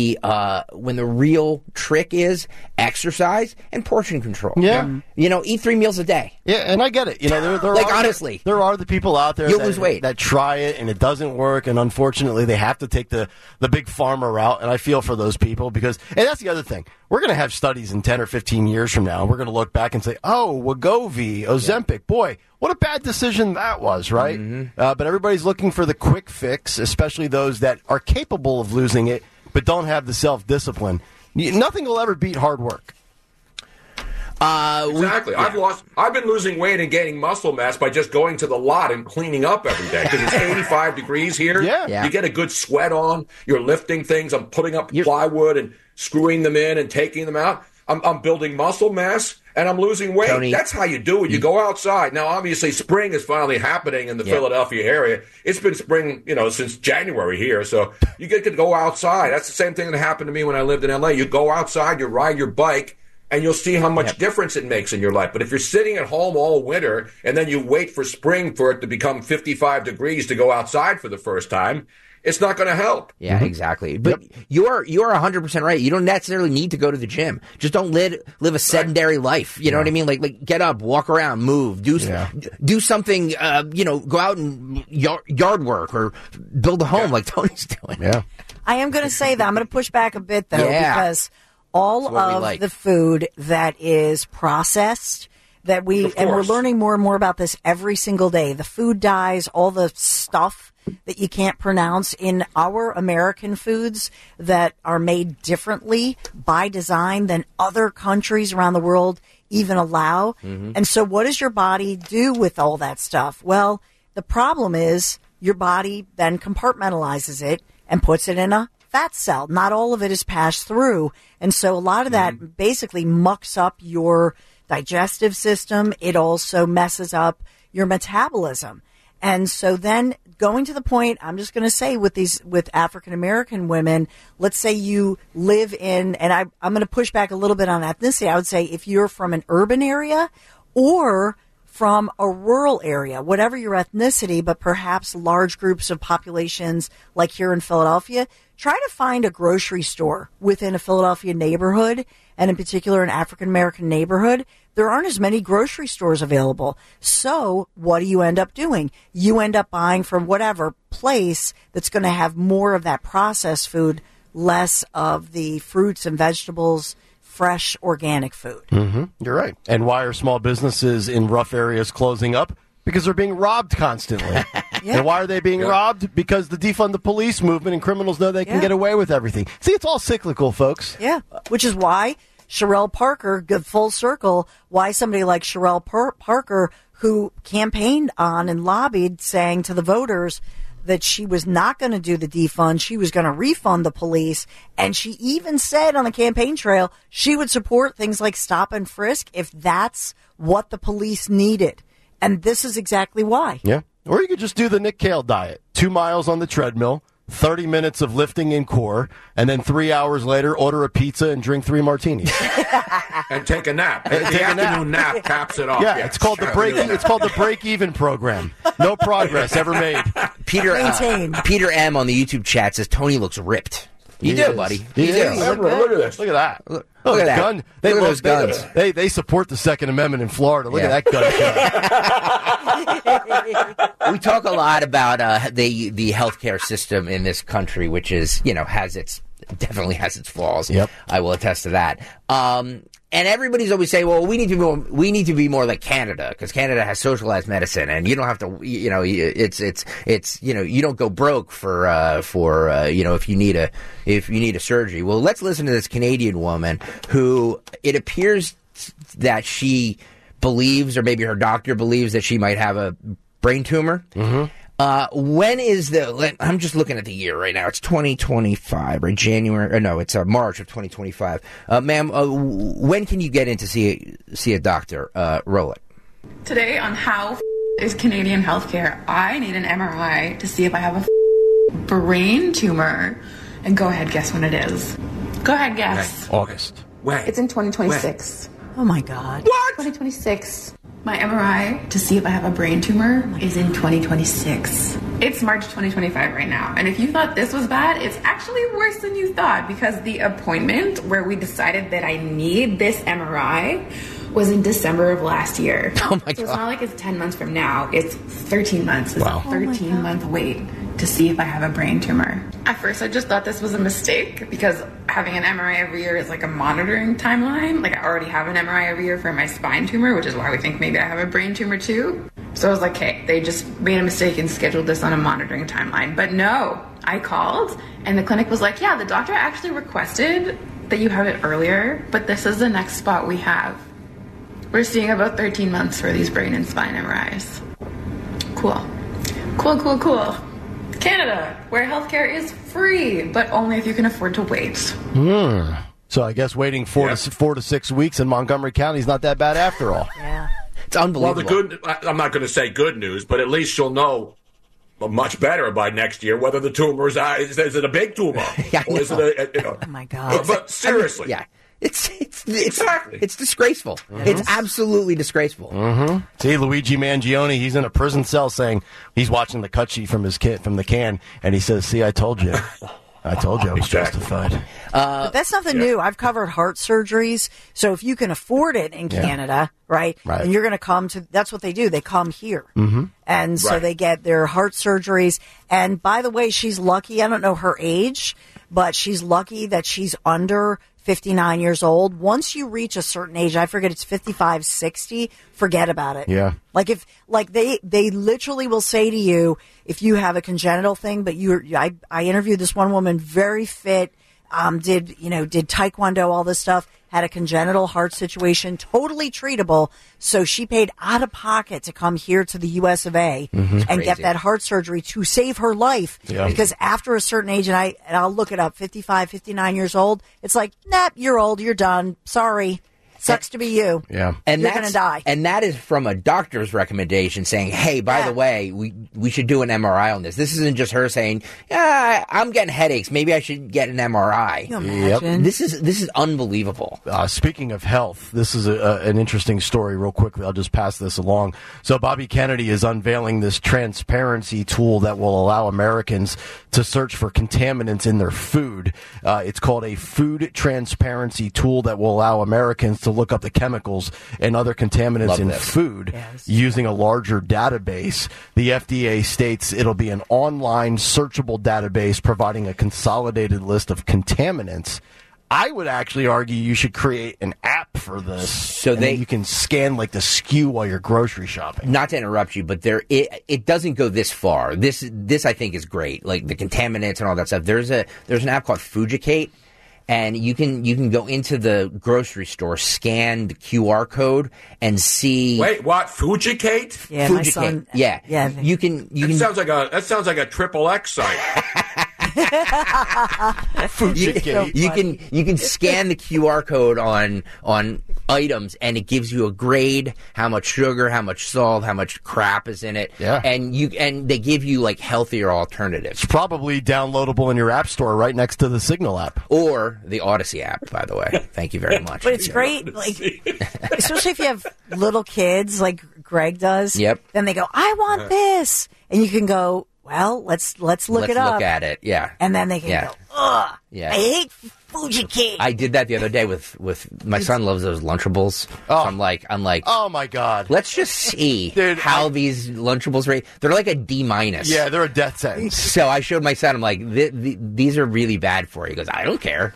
real trick is exercise and portion control. Yeah. Eat 3 meals a day. Yeah, and I get it. Honestly, there are the people out there lose weight. that try it and it doesn't work, and unfortunately they have to take the big pharma route, and I feel for those people and that's the other thing. We're going to have studies in 10 or 15 years from now, and we're going to look back and say, oh, Wegovy, Ozempic, boy, what a bad decision that was, right? Mm-hmm. But everybody's looking for the quick fix, especially those that are capable of losing it but don't have the self-discipline. Nothing will ever beat hard work. Exactly. I've been losing weight and gaining muscle mass by just going to the lot and cleaning up every day, because it's 85 degrees here. Yeah. You get a good sweat on. You're lifting things. I'm putting up plywood and screwing them in and taking them out. I'm building muscle mass and I'm losing weight. Tony, that's how you do it. You go outside. Now, obviously, spring is finally happening in the Philadelphia area. It's been spring, since January here. So you get to go outside. That's the same thing that happened to me when I lived in L.A. You go outside, you ride your bike, and you'll see how much difference it makes in your life. But if you're sitting at home all winter and then you wait for spring for it to become 55 degrees to go outside for the first time, it's not going to help. Yeah, exactly. But you are 100% right. You don't necessarily need to go to the gym. Just don't live a sedentary life. You know what I mean? Like get up, walk around, move, do something. Go out and yard work or build a home like Tony's doing. Yeah. I am going to say that I'm going to push back a bit though, because all of the food that is processed and we're learning more and more about this every single day. The food dyes, all the stuff that you can't pronounce in our American foods that are made differently by design than other countries around the world even allow. Mm-hmm. And so what does your body do with all that stuff? Well, the problem is your body then compartmentalizes it and puts it in a fat cell. Not all of it is passed through. And so a lot of that basically mucks up your digestive system. It also messes up your metabolism. And so then going to the point, I'm just going to say with African American women, let's say you live in, and I'm going to push back a little bit on ethnicity. I would say if you're from an urban area or from a rural area, whatever your ethnicity, but perhaps large groups of populations like here in Philadelphia, try to find a grocery store within a Philadelphia neighborhood, and in particular an African American neighborhood. There aren't as many grocery stores available. So what do you end up doing? You end up buying from whatever place that's going to have more of that processed food, less of the fruits and vegetables, fresh organic food. Mm-hmm. You're right. And why are small businesses in rough areas closing up? Because they're being robbed constantly. Yeah. And why are they being robbed? Because the defund the police movement and criminals know they can get away with everything. See, it's all cyclical, folks. Yeah, which is why Sherelle Parker, good full circle, why somebody like Sherelle Parker, who campaigned on and lobbied saying to the voters that she was not going to do the defund, she was going to refund the police, and she even said on the campaign trail she would support things like stop and frisk if that's what the police needed. And this is exactly why. Yeah. Or you could just do the Nick Cale diet. 2 miles on the treadmill, 30 minutes of lifting in core, and then 3 hours later, order a pizza and drink 3 martinis. And take a nap. The afternoon nap caps it off. Yeah, it's called the break-even program. No progress ever made. Peter M on the YouTube chat says Tony looks ripped. You do, buddy. You do. Look at this. Look at that. Look at that. Gun. Look at those guns. They support the Second Amendment in Florida. Look at that gun. We talk a lot about the healthcare system in this country, which is, definitely has its flaws. Yep. I will attest to that. And everybody's always saying, well, we need to be more like Canada, because Canada has socialized medicine, and you don't have to, it's you don't go broke for if you need a surgery. Well, let's listen to this Canadian woman who it appears that she believes, or maybe her doctor believes, that she might have a brain tumor. Mm-hmm. When is I'm just looking at the year right now. It's 2025, right? It's March of 2025. Ma'am, when can you get in to see a doctor? Roll it. Today on How is Canadian Healthcare, I need an MRI to see if I have a brain tumor. And go ahead, guess when it is. Go ahead, guess. August. When? It's in 2026. Oh my God. What? 2026. My MRI to see if I have a brain tumor is in 2026. It's March 2025 right now. And if you thought this was bad, it's actually worse than you thought, because the appointment where we decided that I need this MRI was in December of last year. Oh my God. So it's not like it's 10 months from now. It's 13 months. It's wow. a 13-month wait to see if I have a brain tumor. At first, I just thought this was a mistake, because having an MRI every year is like a monitoring timeline. Like, I already have an MRI every year for my spine tumor, which is why we think maybe I have a brain tumor too. So I was like, hey, they just made a mistake and scheduled this on a monitoring timeline. But no, I called, and the clinic was like, yeah, the doctor actually requested that you have it earlier, but this is the next spot we have. We're seeing about 13 months for these brain and spine MRIs. Cool. Canada, where healthcare is free, but only if you can afford to wait. So I guess waiting 4 to 6 weeks in Montgomery County is not that bad after all. Yeah. It's unbelievable. Well, I'm not going to say good news, but at least you'll know much better by next year whether the tumor is it a big tumor? Or is it Oh my God. But seriously. It's disgraceful. Mm-hmm. It's absolutely disgraceful. Mm-hmm. See, Luigi Mangione, he's in a prison cell saying he's watching the cut sheet from the can, and he says, "See, I told you. I was justified." But that's nothing new. I've covered heart surgeries, so if you can afford it in Canada, right, and you're going to come to, that's what they do. They come here, and so they get their heart surgeries. And by the way, she's lucky. I don't know her age, but she's lucky that she's under 59 years old. Once you reach a certain age, I forget it's 55, 60, forget about it. Yeah. They literally will say to you, if you have a congenital thing, but I interviewed this one woman, very fit, did Taekwondo, all this stuff, had a congenital heart situation, totally treatable. So she paid out of pocket to come here to the US of A and get that heart surgery to save her life. Yeah. Because after a certain age, and I'll look it up, 55, 59 years old, it's like, nah, you're old, you're done. Sorry. Sucks to be you. Yeah. And you're going to die. And that is from a doctor's recommendation saying, hey, by the way, we should do an MRI on this. This isn't just her saying, I'm getting headaches. Maybe I should get an MRI. Can you imagine? This is unbelievable. Speaking of health, this is an interesting story real quickly. I'll just pass this along. So Bobby Kennedy is unveiling this transparency tool that will allow Americans to search for contaminants in their food. It's called a food transparency tool that will allow Americans to look up the chemicals and other contaminants in food using a larger database. The FDA states it'll be an online searchable database providing a consolidated list of contaminants. I would actually argue you should create an app for this so you can scan like the SKU while you're grocery shopping. Not to interrupt you, but it doesn't go this far. This I think is great, like the contaminants and all that stuff. There's an app called Fujicate. And you can go into the grocery store, scan the QR code, and see. Wait, what? Fujicate? Yeah, Fujicate. my son. Yeah. You can. That sounds like a XXX site. Fujicate. You can scan the QR code on items, and it gives you a grade, how much sugar, how much salt, how much crap is in it. Yeah. And they give you like healthier alternatives. It's probably downloadable in your app store right next to the Signal app. Or the Odyssey app, by the way. Thank you very much. But it's great, like, especially if you have little kids like Greg does. Yep. Then they go, I want this. And you can go, well, let's look it up. Let's look at it, yeah. And then they can go, ugh, yeah. I hate Fujicate. I did that the other day with my son loves those Lunchables. So I'm like, oh my God. Let's just see how these Lunchables rate. They're like a D-. Yeah, they're a death sentence. So I showed my son, I'm like, these are really bad for you. He goes, I don't care.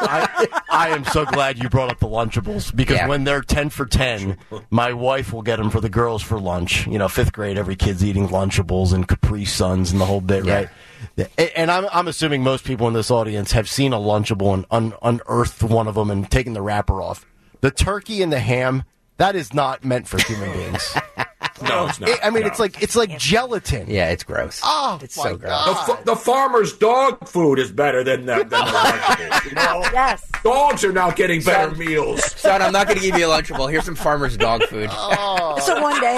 I am so glad you brought up the Lunchables because when they're 10 for 10, my wife will get them for the girls for lunch. You know, 5th grade, every kid's eating Lunchables and Capri Suns and the whole bit, right? And I'm assuming most people in this audience have seen a Lunchable and unearthed one of them and taken the wrapper off. The turkey and the ham, that is not meant for human beings. No, it's not. It's like gelatin. Yeah, it's gross. Oh, it's my so gross. God. The farmer's dog food is better than the Lunchables. You know? Yes. Dogs are now getting better meals. Son, I'm not going to give you a Lunchable. Here's some farmer's dog food. So one day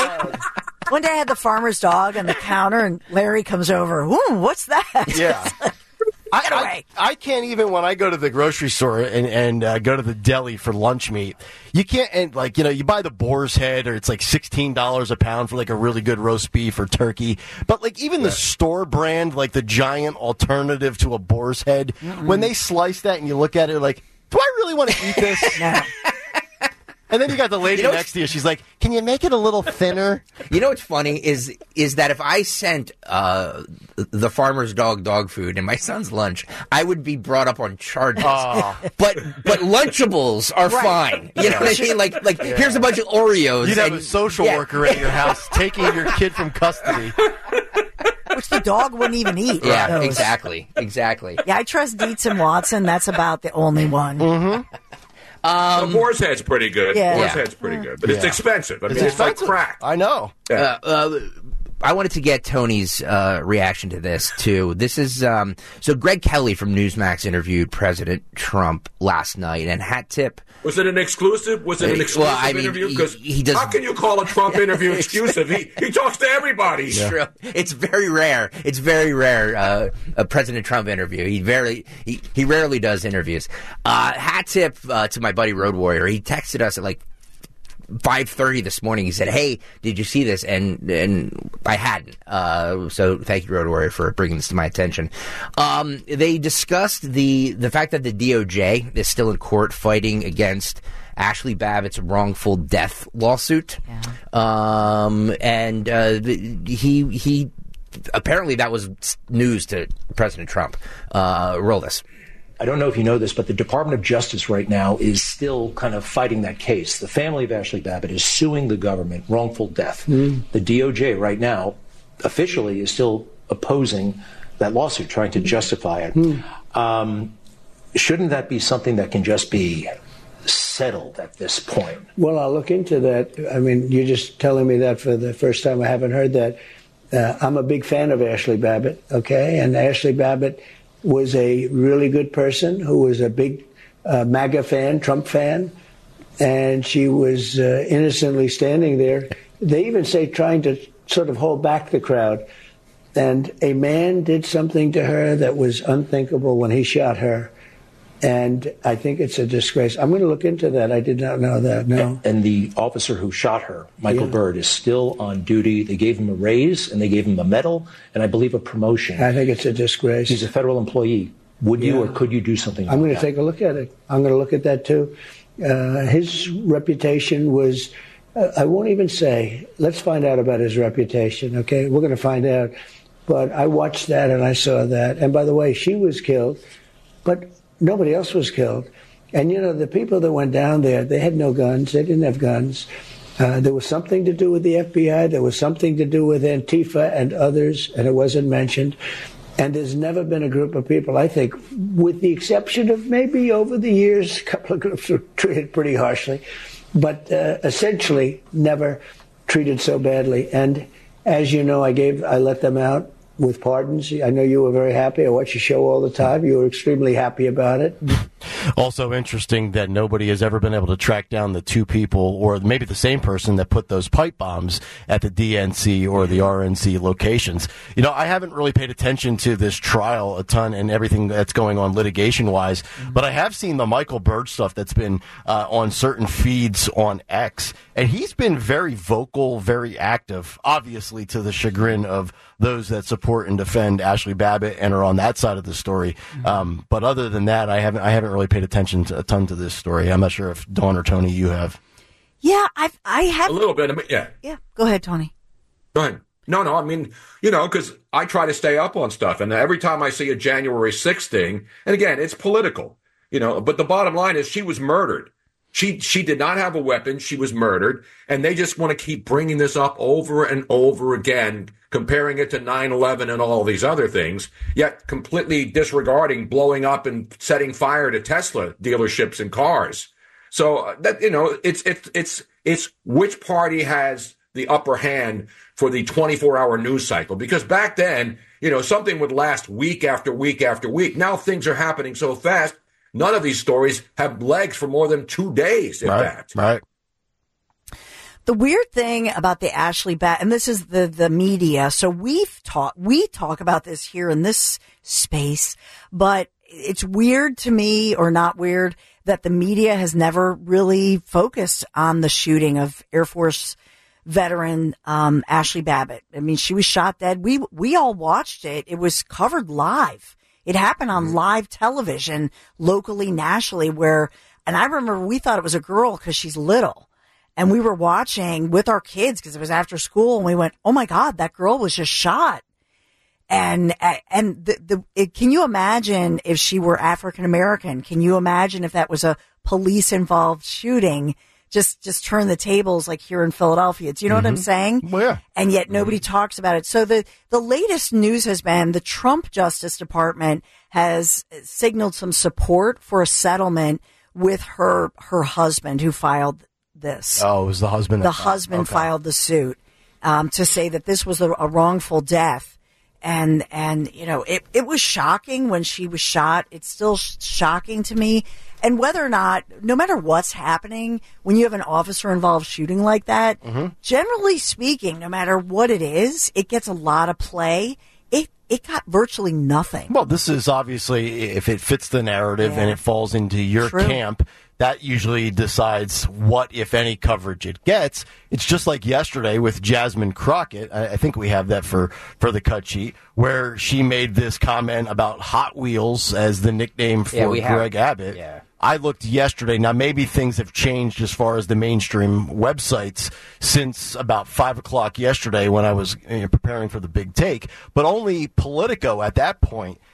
I had the farmer's dog on the counter, and Larry comes over. Ooh, what's that? Yeah. Get away. I can't even, when I go to the grocery store and go to the deli for lunch meat, you can't, and like, you know, you buy the boar's head or it's like $16 a pound for like a really good roast beef or turkey. But like even the store brand, like the giant alternative to a boar's head, when they slice that and you look at it like, do I really want to eat this? No. And then you got the lady next to you. She's like, "Can you make it a little thinner?" You know what's funny is that if I sent the farmer's dog food in my son's lunch, I would be brought up on charges. But Lunchables are fine. You know what I mean? Like here's a bunch of Oreos. You'd have a social worker at your house taking your kid from custody. Which the dog wouldn't even eat. Yeah, exactly. Yeah, I trust Dietz and Watson. That's about the only one. Mm-hmm. The boar's head's pretty good. Yeah. Boar's head's pretty good, but it's expensive. I mean, it's like crack. I know. Yeah. I wanted to get Tony's reaction to this, too. This is so Greg Kelly from Newsmax interviewed President Trump last night, and hat tip. Was it an exclusive? Was it an exclusive interview? Because he does. How can you call a Trump interview exclusive? He talks to everybody. It's true. It's very rare. It's very rare. A President Trump interview. He rarely does interviews. Hat tip to my buddy Road Warrior. He texted us at like 5:30 this morning. He said, "Hey, did you see this?" And I hadn't. So thank you, Road Warrior, for bringing this to my attention. They discussed the fact that the DOJ is still in court fighting against Ashley Babbitt's wrongful death lawsuit. Yeah. And he apparently that was news to President Trump. Roll this. I don't know if you know this, but the Department of Justice right now is still kind of fighting that case. The family of Ashley Babbitt is suing the government, wrongful death. The DOJ right now officially is still opposing that lawsuit, trying to justify it. Shouldn't that be something that can just be settled at this point? Well, I'll look into that. I mean, you're just telling me that for the first time. I haven't heard that. I'm a big fan of Ashley Babbitt, okay? And Ashley Babbitt was a really good person who was a big MAGA fan, Trump fan, and she was innocently standing there. They even say trying to sort of hold back the crowd. And a man did something to her that was unthinkable when he shot her. And I think it's a disgrace. I'm going to look into that. I did not know that, no. And the officer who shot her, Michael Byrd, is still on duty. They gave him a raise, and they gave him a medal, and I believe a promotion. I think it's a disgrace. He's a federal employee. Would you or could you do something I'm about going to take a look at it. I'm going to look at that, too. His reputation was, I won't even say, let's find out about his reputation, okay? We're going to find out. But I watched that, and I saw that. And by the way, she was killed, but nobody else was killed. And, you know, the people that went down there, they had no guns. They didn't have guns. There was something to do with the FBI. There was something to do with Antifa and others, and it wasn't mentioned. And there's never been a group of people, I think, with the exception of maybe over the years, a couple of groups were treated pretty harshly, but essentially never treated so badly. And as you know, I let them out with pardons. I know you were very happy. I watch your show all the time. You were extremely happy about it. Also interesting that nobody has ever been able to track down the two people, or maybe the same person, that put those pipe bombs at the DNC or the RNC locations. You know, I haven't really paid attention to this trial a ton and everything that's going on litigation-wise, but I have seen the Michael Byrd stuff that's been on certain feeds on X, and he's been very vocal, very active, obviously to the chagrin of those that support and defend Ashley Babbitt and are on that side of the story. But other than that, I haven't really paid attention a ton to this story. I'm not sure if Dawn or Tony, you have. Yeah, I have a little bit. I mean, yeah. Yeah, go ahead, Tony. Go ahead. No, I mean, you know, because I try to stay up on stuff, and every time I see a January 6th thing, and again, it's political, you know, but the bottom line is she was murdered. She did not have a weapon. She was murdered. And they just want to keep bringing this up over and over again, comparing it to 9/11 and all these other things, yet completely disregarding blowing up and setting fire to Tesla dealerships and cars. So that, you know, it's which party has the upper hand for the 24-hour news cycle. Because back then, you know, something would last week after week after week. Now things are happening so fast. None of these stories have legs for more than 2 days, in fact. Right. The weird thing about the Ashley Babbitt, and this is the media, so we talk about this here in this space, but it's weird to me, or not weird, that the media has never really focused on the shooting of Air Force veteran Ashley Babbitt. I mean, she was shot dead. We all watched it. It was covered live. It happened on live television, locally, nationally, and I remember we thought it was a girl because she's little. And we were watching with our kids because it was after school, and we went, oh my God, that girl was just shot. And can you imagine if she were African American? Can you imagine if that was a police involved shooting? Just turn the tables like here in Philadelphia. Do you know what I'm saying? Well, yeah. And yet nobody talks about it. So the latest news has been the Trump Justice Department has signaled some support for a settlement with her husband who filed this. Oh, it was the husband. The husband filed the suit to say that this was a wrongful death. And you know, it was shocking when she was shot. It's still shocking to me. And whether or not, no matter what's happening, when you have an officer-involved shooting like that, generally speaking, no matter what it is, it gets a lot of play. It got virtually nothing. Well, this is obviously, if it fits the narrative and it falls into your camp, that usually decides what, if any, coverage it gets. It's just like yesterday with Jasmine Crockett. I think we have that for the cut sheet, where she made this comment about Hot Wheels as the nickname for Greg Abbott. Yeah. I looked yesterday. Now, maybe things have changed as far as the mainstream websites since about 5 o'clock yesterday when I was preparing for the big take, but only Politico at that point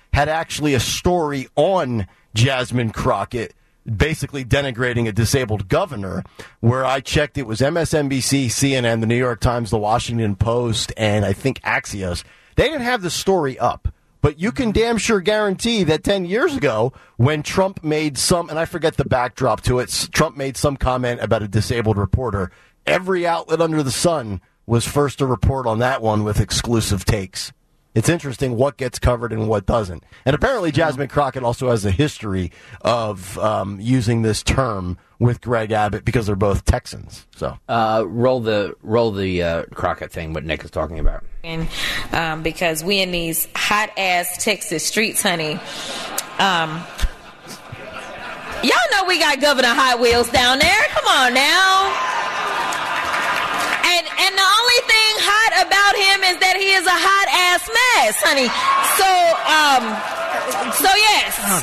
had actually a story on Jasmine Crockett, basically denigrating a disabled governor, where I checked it was MSNBC, CNN, the New York Times, the Washington Post, and I think Axios. They didn't have the story up. But you can damn sure guarantee that 10 years ago, when Trump made some, and I forget the backdrop to it, Trump made some comment about a disabled reporter, every outlet under the sun was first to report on that one with exclusive takes. It's interesting what gets covered and what doesn't. And apparently Jasmine Crockett also has a history of using this term with Greg Abbott because they're both Texans. So roll the Crockett thing, what Nick is talking about. Because we in these hot-ass Texas streets, honey. Y'all know we got Governor Hot Wheels down there. Come on now. And the only thing hot about him is that he is a hot-ass mess, honey. So yes. Oh,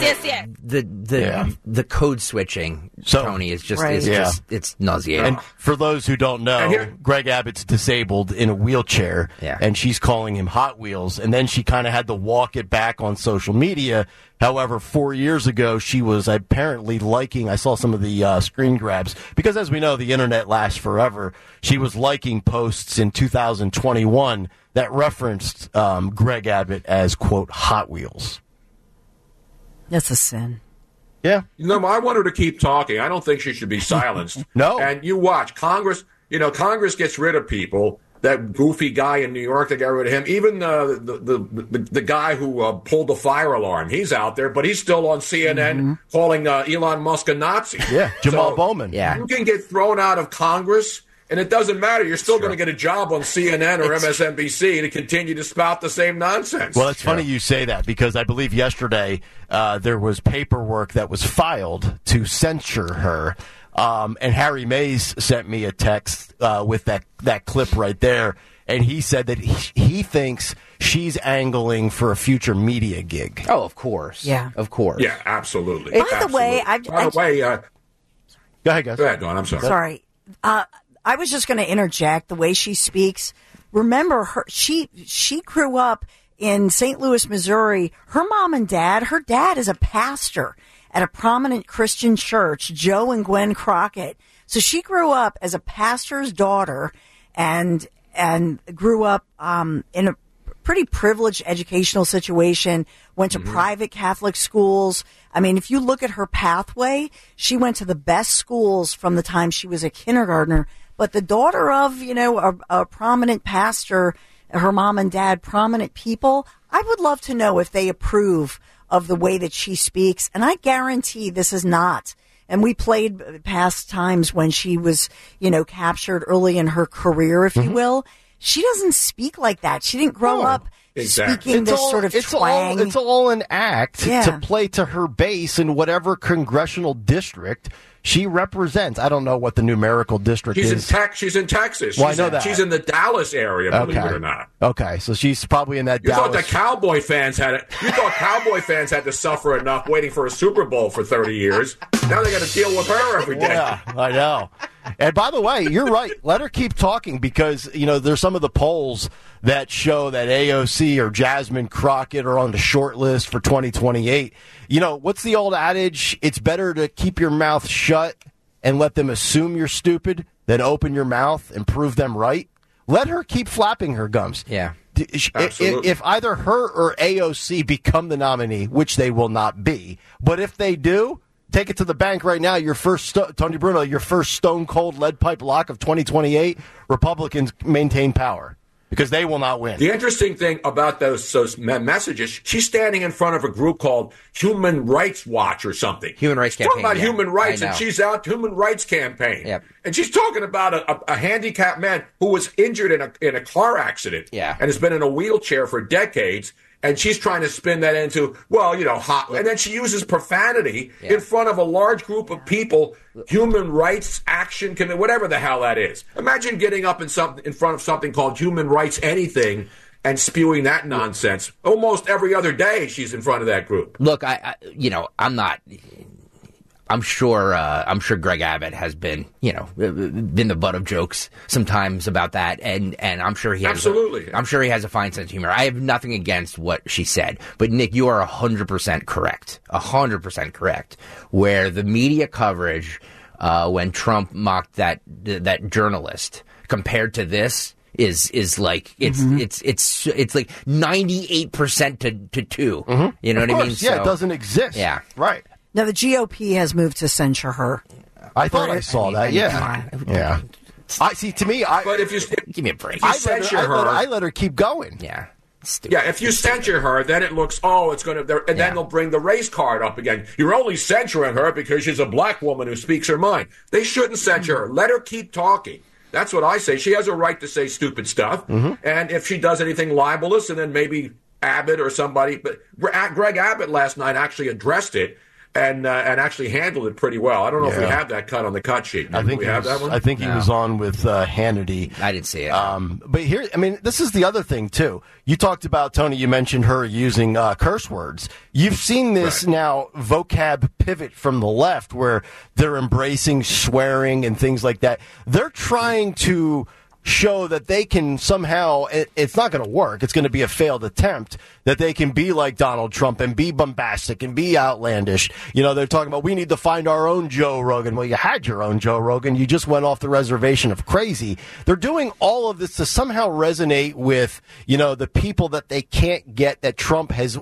yes. The code switching, Tony, is just, it's nauseating. And for those who don't know, Greg Abbott's disabled in a wheelchair, and she's calling him Hot Wheels, and then she kind of had to walk it back on social media. However, 4 years ago, she was apparently liking, I saw some of the screen grabs, because as we know, the internet lasts forever. She was liking posts in 2021 that referenced Greg Abbott as, quote, Hot Wheels. That's a sin. Yeah. No, I want her to keep talking. I don't think she should be silenced. No. And you watch, Congress gets rid of people. That goofy guy in New York, they got rid of him. Even the guy who pulled the fire alarm, he's out there, but he's still on CNN calling Elon Musk a Nazi. Yeah, Jamal Bowman. Yeah. You can get thrown out of Congress, and it doesn't matter. You're still going to get a job on CNN or MSNBC to continue to spout the same nonsense. Well, it's funny you say that, because I believe yesterday there was paperwork that was filed to censure her. And Harry Mays sent me a text with that clip right there, and he said that he thinks she's angling for a future media gig. Oh, of course. Yeah. Of course. Yeah, absolutely. By the way, go ahead, guys. Go ahead, Dawn. I'm sorry. Sorry. I was just going to interject the way she speaks. Remember, she grew up in St. Louis, Missouri. Her mom and dad, her dad is a pastor at a prominent Christian church, Joe and Gwen Crockett. So she grew up as a pastor's daughter and grew up in a pretty privileged educational situation, went to private Catholic schools. I mean, if you look at her pathway, she went to the best schools from the time she was a kindergartner. But the daughter of, a prominent pastor, her mom and dad, prominent people, I would love to know if they approve of the way that she speaks. And I guarantee this is not. And we played past times when she was, captured early in her career, if you will. She doesn't speak like that. She didn't grow up speaking this sort of twang. It's all an act to play to her base in whatever congressional district she represents. I don't know what the numerical district is. She's in Texas. Well, I know that. She's in the Dallas area, believe it or not. Okay, so she's probably in that You Dallas. thought the Cowboy fans had it. You thought Cowboy fans had to suffer enough waiting for a Super Bowl for 30 years. Now they got to deal with her every day. Yeah, I know. And by the way, you're right. Let her keep talking, because, there's some of the polls that show that AOC or Jasmine Crockett are on the short list for 2028. What's the old adage? It's better to keep your mouth shut and let them assume you're stupid than open your mouth and prove them right. Let her keep flapping her gums. Yeah. If either her or AOC become the nominee, which they will not be, but if they do, take it to the bank right now. Your first, Tony Bruno, your first stone cold lead pipe lock of 2028, Republicans maintain power, because they will not win. The interesting thing about those messages, she's standing in front of a group called Human Rights Watch or something. Human Rights Campaign. Talking about human rights, and she's out Human Rights Campaign. Yep. And she's talking about a handicapped man who was injured in a car accident and has been in a wheelchair for decades. And she's trying to spin that into, hot. And then she uses profanity in front of a large group of people, Human Rights Action Committee, whatever the hell that is. Imagine getting up in front of something called Human Rights Anything and spewing that nonsense. Almost every other day she's in front of that group. Look, I'm not I'm sure Greg Abbott has been the butt of jokes sometimes about that, and I'm sure he has I'm sure he has a fine sense of humor. I have nothing against what she said, but Nick, you are 100% correct, 100% correct. Where the media coverage when Trump mocked that journalist compared to this is like it's like 98% to 2. Mm-hmm. You know what I mean? Yeah, it doesn't exist. Yeah, right. Now, the GOP has moved to censure her. I thought I saw that, yeah. Yeah. To me, but if you give me a break. I let her keep going. Yeah. Stupid. Yeah, if you censure her, then it looks, then they'll bring the race card up again. You're only censoring her because she's a black woman who speaks her mind. They shouldn't censure her. Let her keep talking. That's what I say. She has a right to say stupid stuff. Mm-hmm. And if she does anything libelous, and then maybe Abbott or somebody, but Greg Abbott last night actually addressed it. And actually handled it pretty well. I don't know if we have that cut on the cut sheet. I think we have that one. I think he was on with Hannity. I didn't see it. But here, I mean, this is the other thing too. You talked about, Tony. You mentioned her using curse words. You've seen this now vocab pivot from the left, where they're embracing swearing and things like that. They're trying to show that they can somehow, it's not going to work. It's going to be a failed attempt, that they can be like Donald Trump and be bombastic and be outlandish. They're talking about, we need to find our own Joe Rogan. Well, you had your own Joe Rogan. You just went off the reservation of crazy. They're doing all of this to somehow resonate with, the people that they can't get, that Trump has,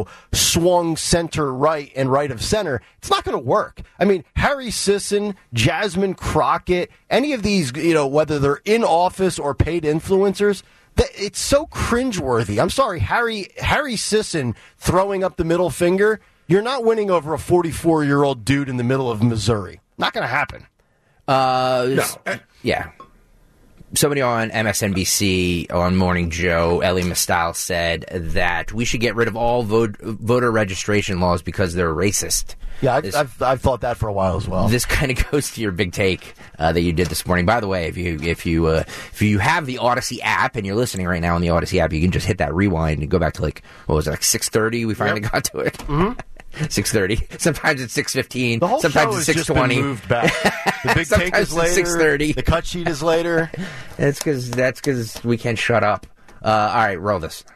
swung center right and right of center. It's not going to work. I mean, Harry Sisson, Jasmine Crockett, any of these, whether they're in office or paid influencers, it's so cringeworthy. I'm sorry, Harry Sisson throwing up the middle finger. You're not winning over a 44-year-old dude in the middle of Missouri. Not going to happen. No. Yeah. Somebody on MSNBC on Morning Joe, Ellie Mistal, said that we should get rid of all voter registration laws because they're racist. Yeah, I've thought that for a while as well. This kind of goes to your big take that you did this morning. By the way, if you have the Odyssey app and you're listening right now on the Odyssey app, you can just hit that rewind and go back to like 6:30. We finally got to it. Mm-hmm. 6:30. Sometimes it's 6:15. Sometimes it's 6:20. Moved back. The big take is later. 6:30. The cut sheet is later. That's because we can't shut up. All right, roll this.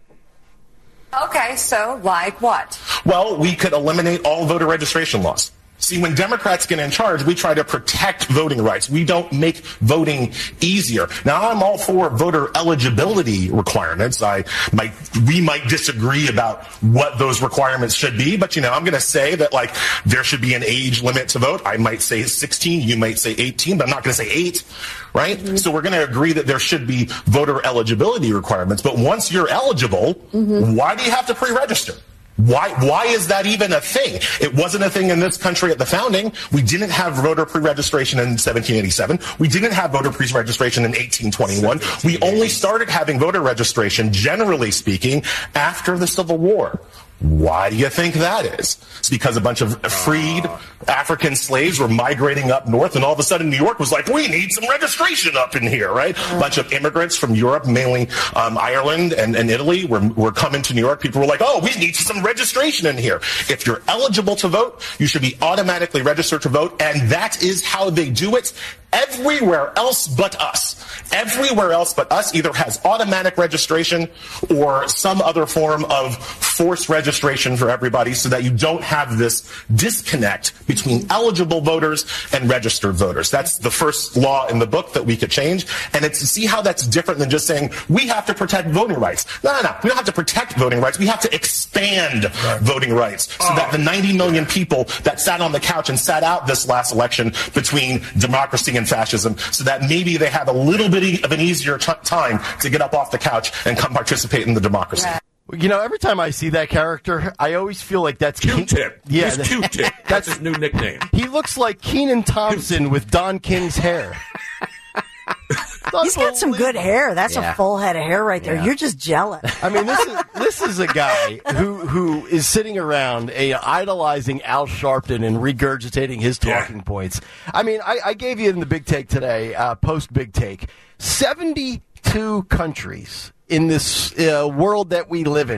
Okay, so like what? Well, we could eliminate all voter registration laws. See, when Democrats get in charge, we try to protect voting rights. We don't make voting easier. Now, I'm all for voter eligibility requirements. We might disagree about what those requirements should be, but, I'm going to say that, there should be an age limit to vote. I might say 16, you might say 18, but I'm not going to say 8, right? Mm-hmm. So we're going to agree that there should be voter eligibility requirements. But once you're eligible, why do you have to pre-register? Why is that even a thing? It wasn't a thing in this country at the founding. We didn't have voter pre-registration in 1787. We didn't have voter pre-registration in 1821. We only started having voter registration, generally speaking, after the Civil War. Why do you think that is? It's because a bunch of freed African slaves were migrating up north, and all of a sudden New York was like, we need some registration up in here, right? A bunch of immigrants from Europe, mainly Ireland and Italy, were coming to New York. People were like, oh, we need some registration in here. If you're eligible to vote, you should be automatically registered to vote, and that is how they do it. Everywhere else but us. Everywhere else but us either has automatic registration or some other form of forced registration for everybody, so that you don't have this disconnect between eligible voters and registered voters. That's the first law in the book that we could change. And it's to see how that's different than just saying we have to protect voting rights. No. We don't have to protect voting rights. We have to expand voting rights so that the 90 million people that sat on the couch and sat out this last election between democracy and fascism, so that maybe they have a little bit of an easier time to get up off the couch and come participate in the democracy. Every time I see that character, I always feel like that's Q-Tip. Yeah, he's Q-Tip. That's his new nickname. He looks like Kenan Thompson with Don King's hair. He's got some good hair. That's a full head of hair right there. Yeah. You're just jealous. I mean, this is a guy who is sitting around idolizing Al Sharpton and regurgitating his talking points. I mean, I gave you in the big take today, post big take, 72 countries in this world that we live in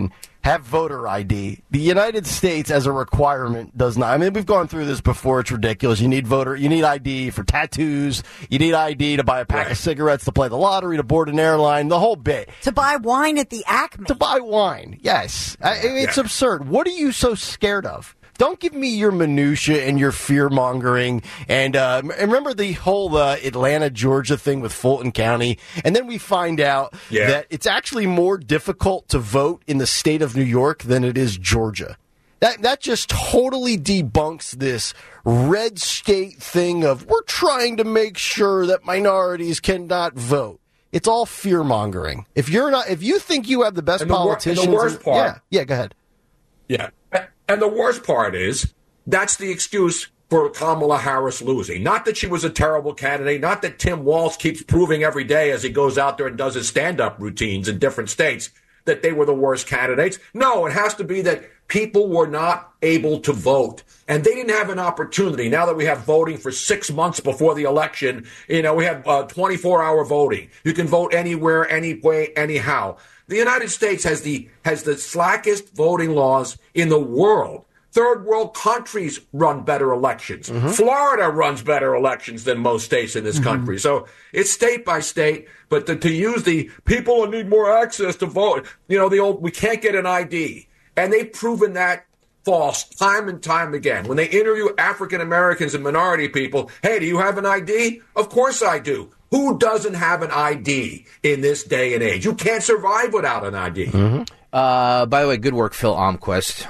have voter ID. The United States, as a requirement, does not. I mean, we've gone through this before. It's ridiculous. You need ID for tattoos. You need ID to buy a pack of cigarettes, to play the lottery, to board an airline, the whole bit. To buy wine at the Acme. To buy wine, yes. It's absurd. What are you so scared of? Don't give me your minutia and your fear-mongering. And remember the whole Atlanta, Georgia thing with Fulton County? And then we find out that it's actually more difficult to vote in the state of New York than it is Georgia. That just totally debunks this red state thing of we're trying to make sure that minorities cannot vote. It's all fear-mongering. If you think you have the best politicians... And the worst part... Yeah, go ahead. Yeah. And the worst part is, that's the excuse for Kamala Harris losing. Not that she was a terrible candidate, not that Tim Walz keeps proving every day as he goes out there and does his stand-up routines in different states that they were the worst candidates. No, it has to be that people were not able to vote. And they didn't have an opportunity. Now that we have voting for 6 months before the election, we have 24-hour voting. You can vote anywhere, any way, anyhow. The United States has the slackest voting laws in the world. Third world countries run better elections. Mm-hmm. Florida runs better elections than most states in this country. So it's state by state. But to use the people need more access to vote, the old, we can't get an ID. And they've proven that false time and time again. When they interview African Americans and minority people, hey, do you have an ID? Of course I do. Who doesn't have an ID in this day and age? You can't survive without an ID. Mm-hmm. By the way, good work, Phil Almquist.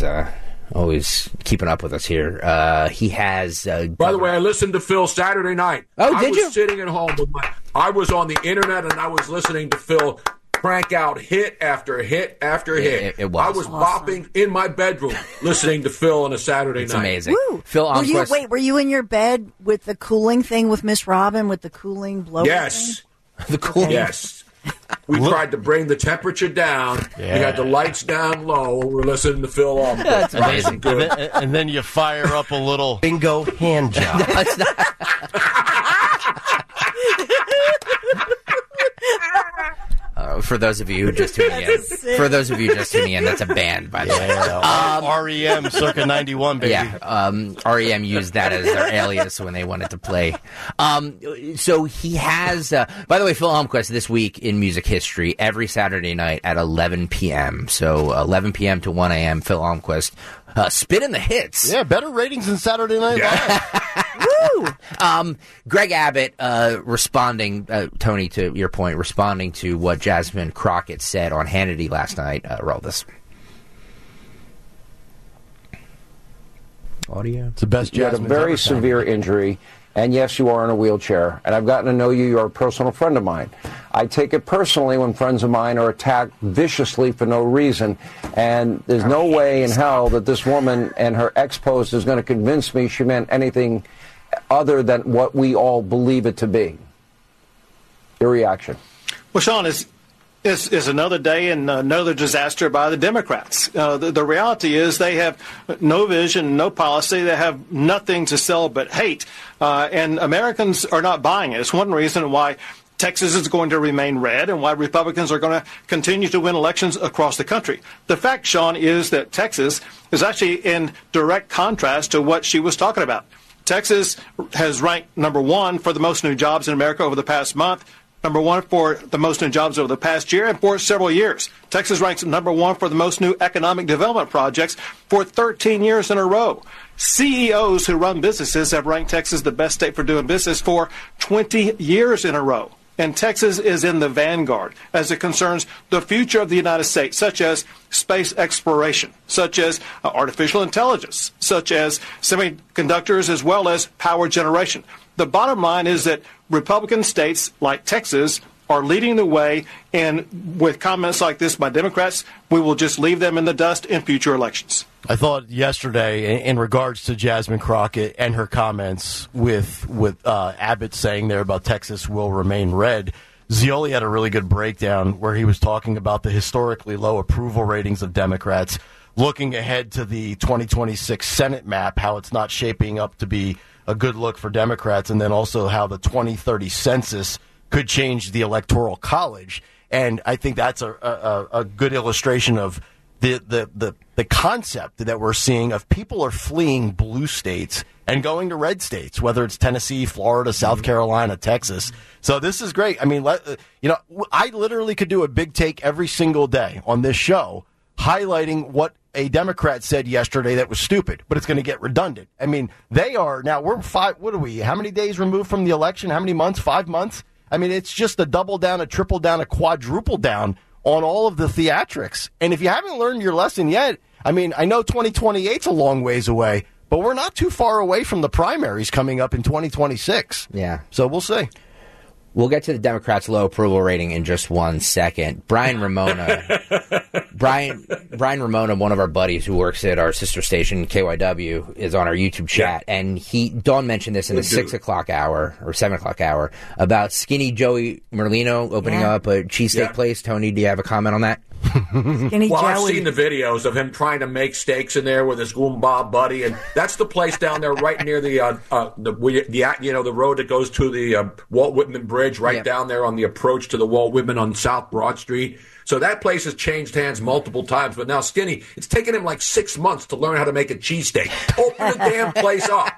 Always keeping up with us here. He has... By the way, I listened to Phil Saturday night. Oh, did you? I was sitting at home I was on the internet and I was listening to Phil crank out hit after hit after hit. It was. I was bopping in my bedroom listening to Phil on a Saturday night. It's amazing. Woo. Phil Almquist. Were you in your bed with the cooling thing with Miss Robin with the cooling blower? Yes. Thing? The cooling. Yes. We tried to bring the temperature down. Yeah. We had the lights down low. We were listening to Phil Almquist. That's amazing. And then you fire up a little bingo hand job. For those of you who just tuning in, that's a band, by the way. REM, circa 91, baby. Yeah, REM used that as their alias when they wanted to play. So he has, by the way, Phil Almquist this week in music history, every Saturday night at 11 p.m. So 11 p.m. to 1 a.m., Phil Almquist. Spinning the hits. Yeah, better ratings than Saturday Night Live. Woo! Greg Abbott responding, Tony, to your point, responding to what Jasmine Crockett said on Hannity last night. Roll this. Audio. It's the best Jasmine. You had a very severe injury. And yes, you are in a wheelchair. And I've gotten to know you. You're a personal friend of mine. I take it personally when friends of mine are attacked viciously for no reason. And there's no way in hell that this woman and her ex-post is going to convince me she meant anything other than what we all believe it to be. Your reaction? Well, Sean, is another day and another disaster by the Democrats. The reality is they have no vision, no policy. They have nothing to sell but hate. And Americans are not buying it. It's one reason why Texas is going to remain red and why Republicans are going to continue to win elections across the country. The fact, Sean, is that Texas is actually in direct contrast to what she was talking about. Texas has ranked number one for the most new jobs in America over the past month, number one for the most new jobs over the past year and for several years. Texas ranks number one for the most new economic development projects for 13 years in a row. CEOs who run businesses have ranked Texas the best state for doing business for 20 years in a row. And Texas is in the vanguard as it concerns the future of the United States, such as space exploration, such as artificial intelligence, such as semiconductors, as well as power generation. The bottom line is that Republican states like Texas are leading the way, and with comments like this by Democrats, we will just leave them in the dust in future elections. I thought yesterday, in regards to Jasmine Crockett and her comments with Abbott saying there about Texas will remain red, Zioli had a really good breakdown where he was talking about the historically low approval ratings of Democrats, looking ahead to the 2026 Senate map, how it's not shaping up to be a good look for Democrats, and then also how the 2030 census could change the Electoral College. And I think that's a good illustration of the concept that we're seeing of people are fleeing blue states and going to red states, whether it's Tennessee, Florida, South Carolina, Texas. So this is great. I mean, I literally could do a big take every single day on this show highlighting what a Democrat said yesterday that was stupid, but it's going to get redundant. I mean, we're how many days removed from the election? How many months? 5 months? I mean, it's just a double down, a triple down, a quadruple down on all of the theatrics. And if you haven't learned your lesson yet, I mean, I know 2028's a long ways away, but we're not too far away from the primaries coming up in 2026. Yeah. So we'll see. We'll get to the Democrats' low approval rating in just 1 second. Brian Ramona, one of our buddies who works at our sister station, KYW, is on our YouTube chat. Yeah. And Dawn mentioned this in the 6 o'clock hour or 7 o'clock hour about Skinny Joey Merlino opening up a cheesesteak place. Tony, do you have a comment on that? I've seen the videos of him trying to make steaks in there with his Goomba buddy, and that's the place down there right near the road that goes to the Walt Whitman Bridge, right down there on the approach to the Walt Whitman on South Broad Street. So that place has changed hands multiple times, but now Skinny, it's taken him like 6 months to learn how to make a cheesesteak. Open the damn place up.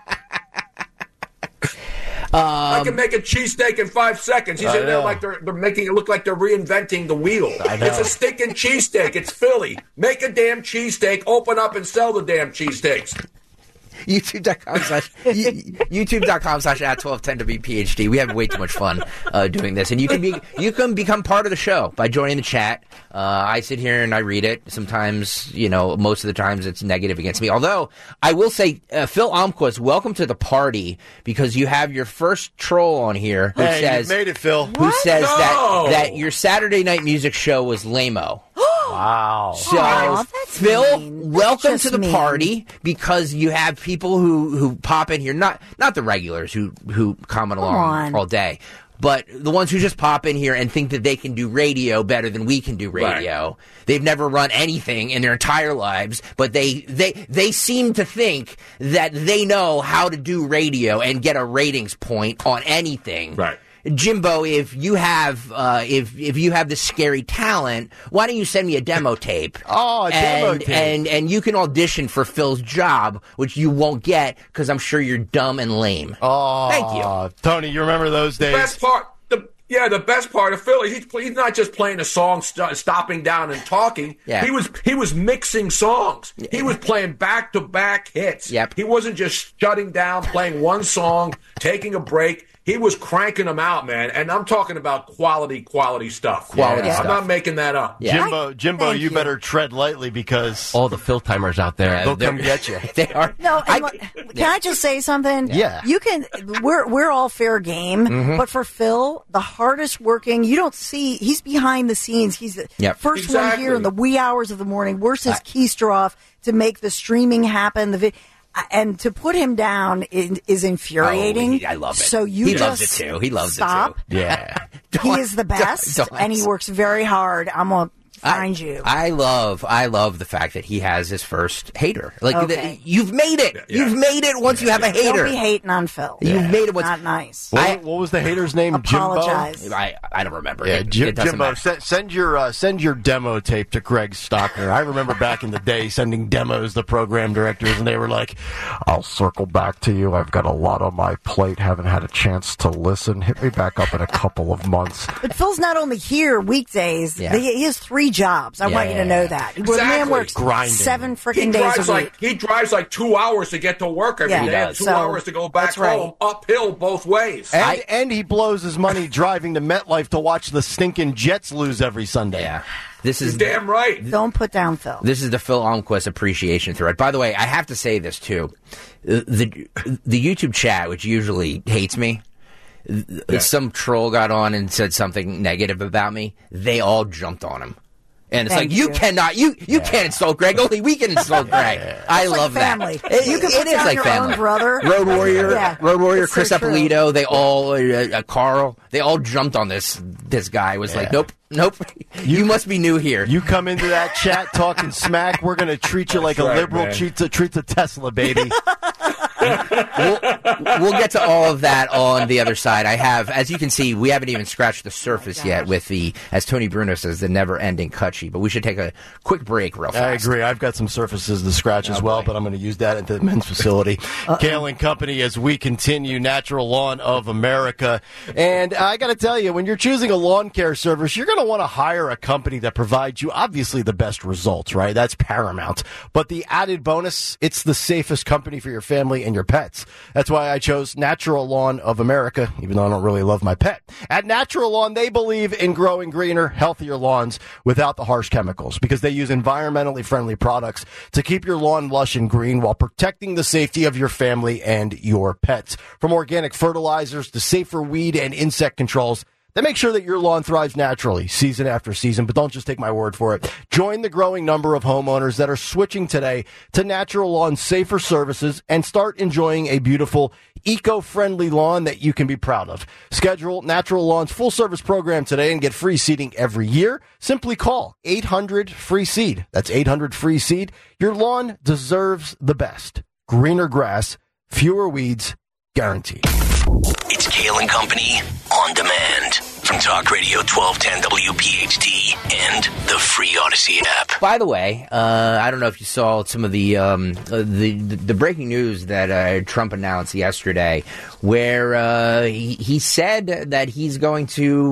I can make a cheesesteak in 5 seconds. He's in there like they're making it look like they're reinventing the wheel. It's a stinking cheesesteak. It's Philly. Make a damn cheesesteak, open up and sell the damn cheesesteaks. YouTube.com/@1210WPHD. We have way too much fun doing this, and you can become part of the show by joining the chat. I sit here and I read it. Sometimes, most of the times it's negative against me. Although I will say, Phil Almquist, welcome to the party, because you have your first troll on here who says, you made it, Phil. Who says that your Saturday night music show was lame-o. Wow. So, Phil, welcome to the party, because you have people who pop in here, not the regulars who comment along all day, but the ones who just pop in here and think that they can do radio better than we can do radio. Right. They've never run anything in their entire lives, but they seem to think that they know how to do radio and get a ratings point on anything. Right. Jimbo, if you have this scary talent, why don't you send me a demo tape? Demo tape. And you can audition for Phil's job, which you won't get because I'm sure you're dumb and lame. Oh, thank you, Tony. You remember those days? The best part of Philly, he's not just playing a song, stopping down and talking. Yeah. He was mixing songs. He was playing back-to-back hits. Yep. He wasn't just shutting down, playing one song, taking a break. He was cranking them out, man, and I'm talking about quality stuff. Stuff. I'm not making that up. Yeah. Jimbo, you better tread lightly, because all the Phil timers out there, they'll come get you. They are. No, can I just say something? Yeah. You can. We're all fair game, but for Phil, the hardest working, you don't see. He's behind the scenes. He's the first one here in the wee hours of the morning. Works his keister off to make the streaming happen. And to put him down is infuriating. I love it. So he loves it too. He loves it too. Yeah. He is the best, and he works very hard. I'm going to find you. I love the fact that he has his first hater. You've made it. Yeah. You've made it once you have a hater. Don't be hating on Phil. You've made it. Not nice. What was the hater's name? Apologize. Jimbo? I don't remember. Yeah, it Jimbo, send your demo tape to Greg Stockner. I remember back in the day sending demos to program directors, and they were like, "I'll circle back to you. I've got a lot on my plate. Haven't had a chance to listen. Hit me back up in a couple of months." But Phil's not only here weekdays. Yeah. He has 3 jobs. I want you to know that. Exactly. The man works grinding 7 freaking days a week. He drives like 2 hours to get to work every day, and 2 hours to go back home, uphill both ways. And he blows his money driving to MetLife to watch the stinking Jets lose every Sunday. Yeah. You're damn right. Don't put down Phil. This is the Phil Almquist appreciation thread. By the way, I have to say this too. The YouTube chat, which usually hates me, some troll got on and said something negative about me. They all jumped on him. And it's you cannot insult Greg. Only we can insult Greg. I love family. That. You can put down like your family. Own brother. Road Warrior, it's Chris Eppolito. They all, Carl. They all jumped on this guy. Was like, nope. You must be new here. You come into that chat talking smack. We're going to treat you like a liberal treats a Tesla, baby. We'll get to all of that on the other side. I have, as you can see, we haven't even scratched the surface yet with the, as Tony Bruno says, the never-ending cut sheet. But we should take a quick break real fast. I agree. I've got some surfaces to scratch as well, but I'm going to use that at the men's facility. Kale and Company as we continue Natural Lawn of America. And I got to tell you, when you're choosing a lawn care service, you're going to want to hire a company that provides you, obviously, the best results, right? That's paramount. But the added bonus, it's the safest company for your family and your pets. That's why I chose Natural Lawn of America, even though I don't really love my pet. At Natural Lawn, they believe in growing greener, healthier lawns without the harsh chemicals because they use environmentally friendly products to keep your lawn lush and green while protecting the safety of your family and your pets. From organic fertilizers to safer weed and insect controls, they make sure that your lawn thrives naturally, season after season, but don't just take my word for it. Join the growing number of homeowners that are switching today to Natural Lawn's safer services and start enjoying a beautiful, eco-friendly lawn that you can be proud of. Schedule Natural Lawn's full-service program today and get free seeding every year. Simply call 800-FREE-SEED. That's 800-FREE-SEED. Your lawn deserves the best. Greener grass, fewer weeds, guaranteed. It's Kale and Company on demand from Talk Radio 1210 WPHT and the free Odyssey app. By the way, I don't know if you saw some of the breaking news that Trump announced yesterday, where he said that he's going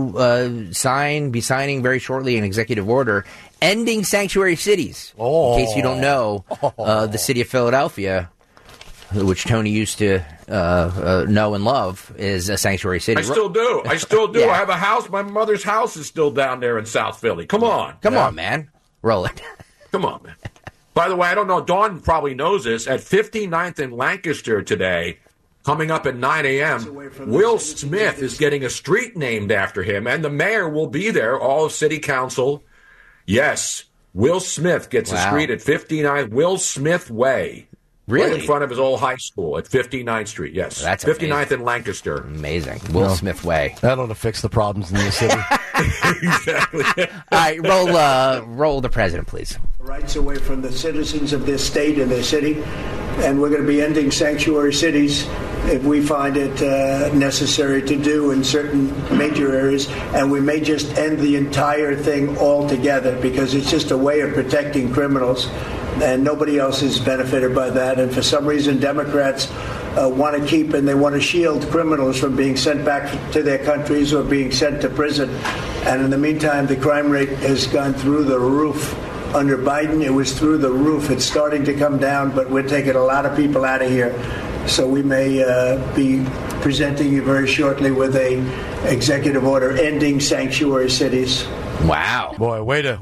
to be signing very shortly an executive order ending sanctuary cities. In case you don't know, the city of Philadelphia, which Tony used to know and love, is a sanctuary city. I still do. Yeah. I have a house. My mother's house is still down there in South Philly. Come on, man. Roll it. Come on, man. By the way, I don't know. Dawn probably knows this. At 59th and Lancaster today, coming up at 9 a.m., Will Smith is getting a street named after him, and the mayor will be there, all of City Council. Yes, Will Smith gets a street at 59th Will Smith Way. Really? Right in front of his old high school at 59th Street, yes. That's 59th and Lancaster. Amazing. Will Smith Way. That ought to fix the problems in the city. Exactly. All right, roll the president, please. Rights away from the citizens of this state and their city, and we're going to be ending sanctuary cities if we find it necessary to do in certain major areas, and we may just end the entire thing altogether because it's just a way of protecting criminals. And nobody else is benefited by that. And for some reason, Democrats want to keep and they want to shield criminals from being sent back to their countries or being sent to prison. And in the meantime, the crime rate has gone through the roof. Under Biden, it was through the roof. It's starting to come down, but we're taking a lot of people out of here. So we may be presenting you very shortly with a executive order ending sanctuary cities. Wow. Boy,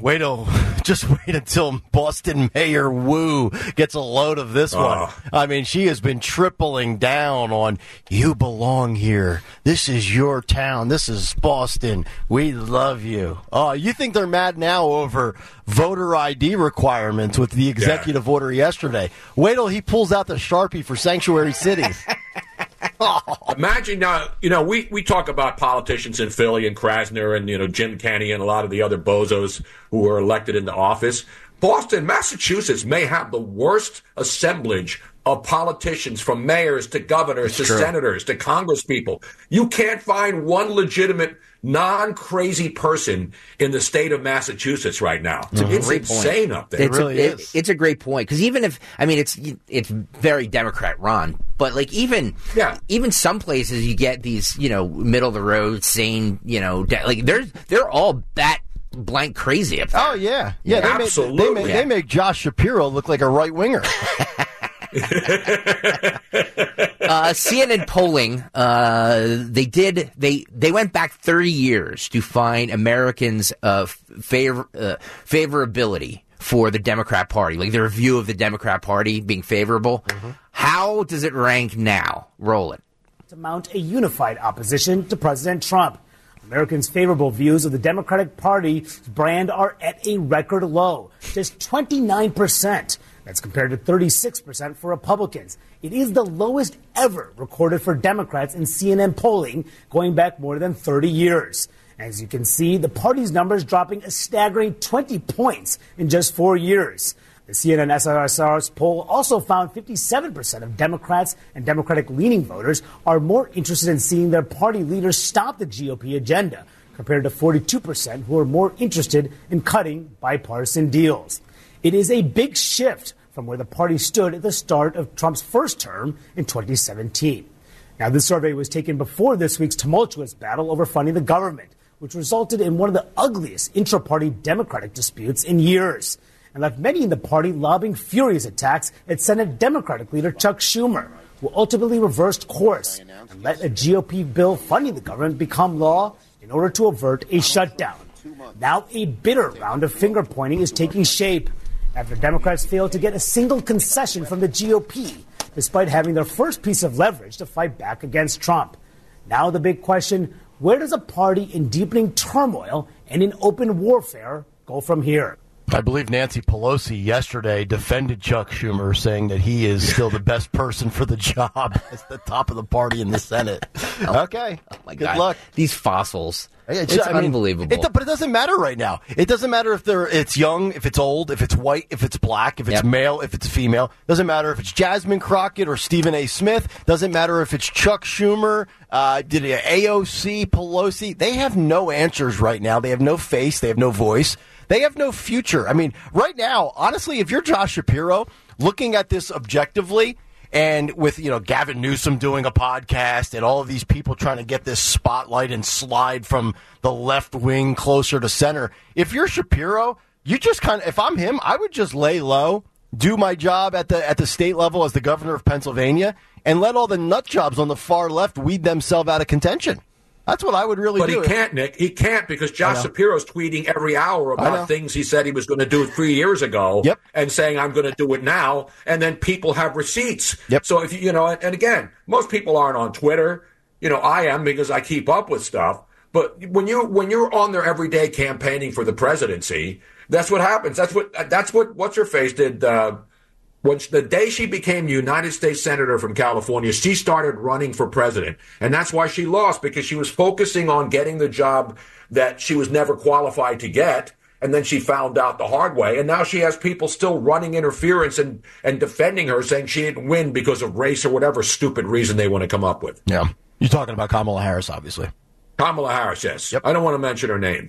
just wait until Boston Mayor Wu gets a load of this one. I mean, she has been tripling down on, you belong here. This is your town. This is Boston. We love you. Oh, you think they're mad now over voter ID requirements with the executive order yesterday? Wait till he pulls out the Sharpie for sanctuary cities. Imagine now, we talk about politicians in Philly and Krasner and, Jim Kenney and a lot of the other bozos who were elected into office. Boston, Massachusetts may have the worst assemblage of politicians, from mayors to governors to senators to congresspeople. You can't find one legitimate, non-crazy person in the state of Massachusetts right now. It's insane up there. It really is. It's a great point, because even if, it's very Democrat run, but even some places you get these, middle of the road, sane, they're all bat blank crazy up there. Oh yeah. Absolutely. They make Josh Shapiro look like a right winger. CNN polling, they went back 30 years to find Americans' favorability for the Democrat Party, like their view of the Democrat Party being favorable. Mm-hmm. How does it rank now? Roll it. To mount a unified opposition to President Trump. Americans' favorable views of the Democratic Party's brand are at a record low, just 29%. That's compared to 36% for Republicans. It is the lowest ever recorded for Democrats in CNN polling, going back more than 30 years. As you can see, the party's numbers dropping a staggering 20 points in just 4 years. The CNN SRSR's poll also found 57% of Democrats and Democratic-leaning voters are more interested in seeing their party leaders stop the GOP agenda, compared to 42% who are more interested in cutting bipartisan deals. It is a big shift from where the party stood at the start of Trump's first term in 2017. Now, this survey was taken before this week's tumultuous battle over funding the government, which resulted in one of the ugliest intra-party Democratic disputes in years, and left many in the party lobbing furious attacks at Senate Democratic leader Chuck Schumer, who ultimately reversed course and let a GOP bill funding the government become law in order to avert a shutdown. Now a bitter round of finger-pointing is taking shape after Democrats failed to get a single concession from the GOP, despite having their first piece of leverage to fight back against Trump. Now the big question, where does a party in deepening turmoil and in open warfare go from here? I believe Nancy Pelosi yesterday defended Chuck Schumer, saying that he is still the best person for the job as the top of the party in the Senate. Okay. Oh my Good God. luck. These fossils. It's unbelievable. But it doesn't matter right now. It doesn't matter if it's young, if it's old, if it's white, if it's black, if it's male, if it's female. Doesn't matter if it's Jasmine Crockett or Stephen A. Smith. Doesn't matter if it's Chuck Schumer, AOC, Pelosi. They have no answers right now. They have no face. They have no voice. They have no future. I mean, right now, honestly, if you're Josh Shapiro, looking at this objectively, and with, Gavin Newsom doing a podcast and all of these people trying to get this spotlight and slide from the left wing closer to center, if you're Shapiro, you just if I'm him, I would just lay low, do my job at the state level as the governor of Pennsylvania, and let all the nut jobs on the far left weed themselves out of contention. That's what I would really do. But he can't, Nick. He can't, because Josh Shapiro's tweeting every hour about things he said he was going to do 3 years ago and saying, I'm going to do it now. And then people have receipts. So if and again, most people aren't on Twitter. I am, because I keep up with stuff. But when you're on there every day campaigning for the presidency, that's what happens. That's what what's her face did. The day she became United States Senator from California, she started running for president. And that's why she lost, because she was focusing on getting the job that she was never qualified to get. And then she found out the hard way. And now she has people still running interference and defending her, saying she didn't win because of race or whatever stupid reason they want to come up with. Yeah. You're talking about Kamala Harris, obviously. Kamala Harris, yes. I don't want to mention her name.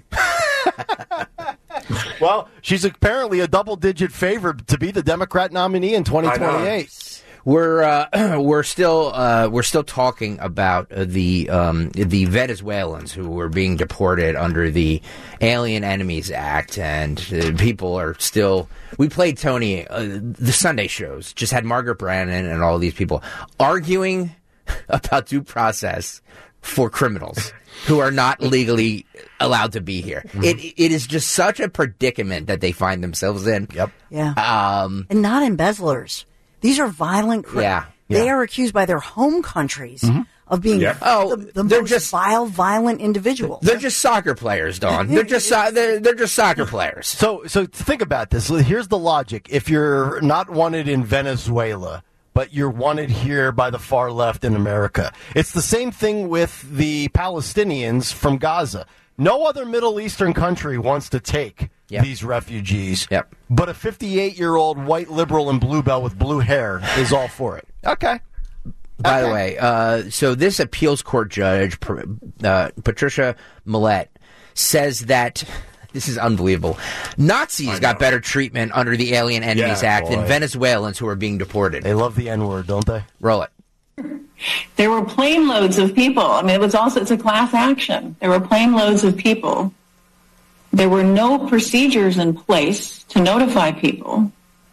Well, she's apparently a double-digit favorite to be the Democrat nominee in 2028. We're still talking about the Venezuelans who were being deported under the Alien Enemies Act, and people are still. We played Tony. The Sunday shows just had Margaret Brannon and all these people arguing about due process for criminals who are not legally allowed to be here. Mm-hmm. It is just such a predicament that they find themselves in. Yep. Yeah. And not embezzlers. These are violent criminals. Yeah. They are accused by their home countries of being the most violent individuals. They're just soccer players, Dawn. They're just soccer players. So think about this. Here's the logic. If you're not wanted in Venezuela, but you're wanted here by the far left in America, it's the same thing with the Palestinians from Gaza. No other Middle Eastern country wants to take these refugees. But a 58-year-old white liberal in blue belt with blue hair is all for it. Okay. By the way, so this appeals court judge, Patricia Millett, says that, this is unbelievable, Nazis got better treatment under the Alien Enemies Act than Venezuelans who are being deported. They love the N-word, don't they? Roll it. There were plane loads of people. I mean, it's a class action. There were plane loads of people. There were no procedures in place to notify people.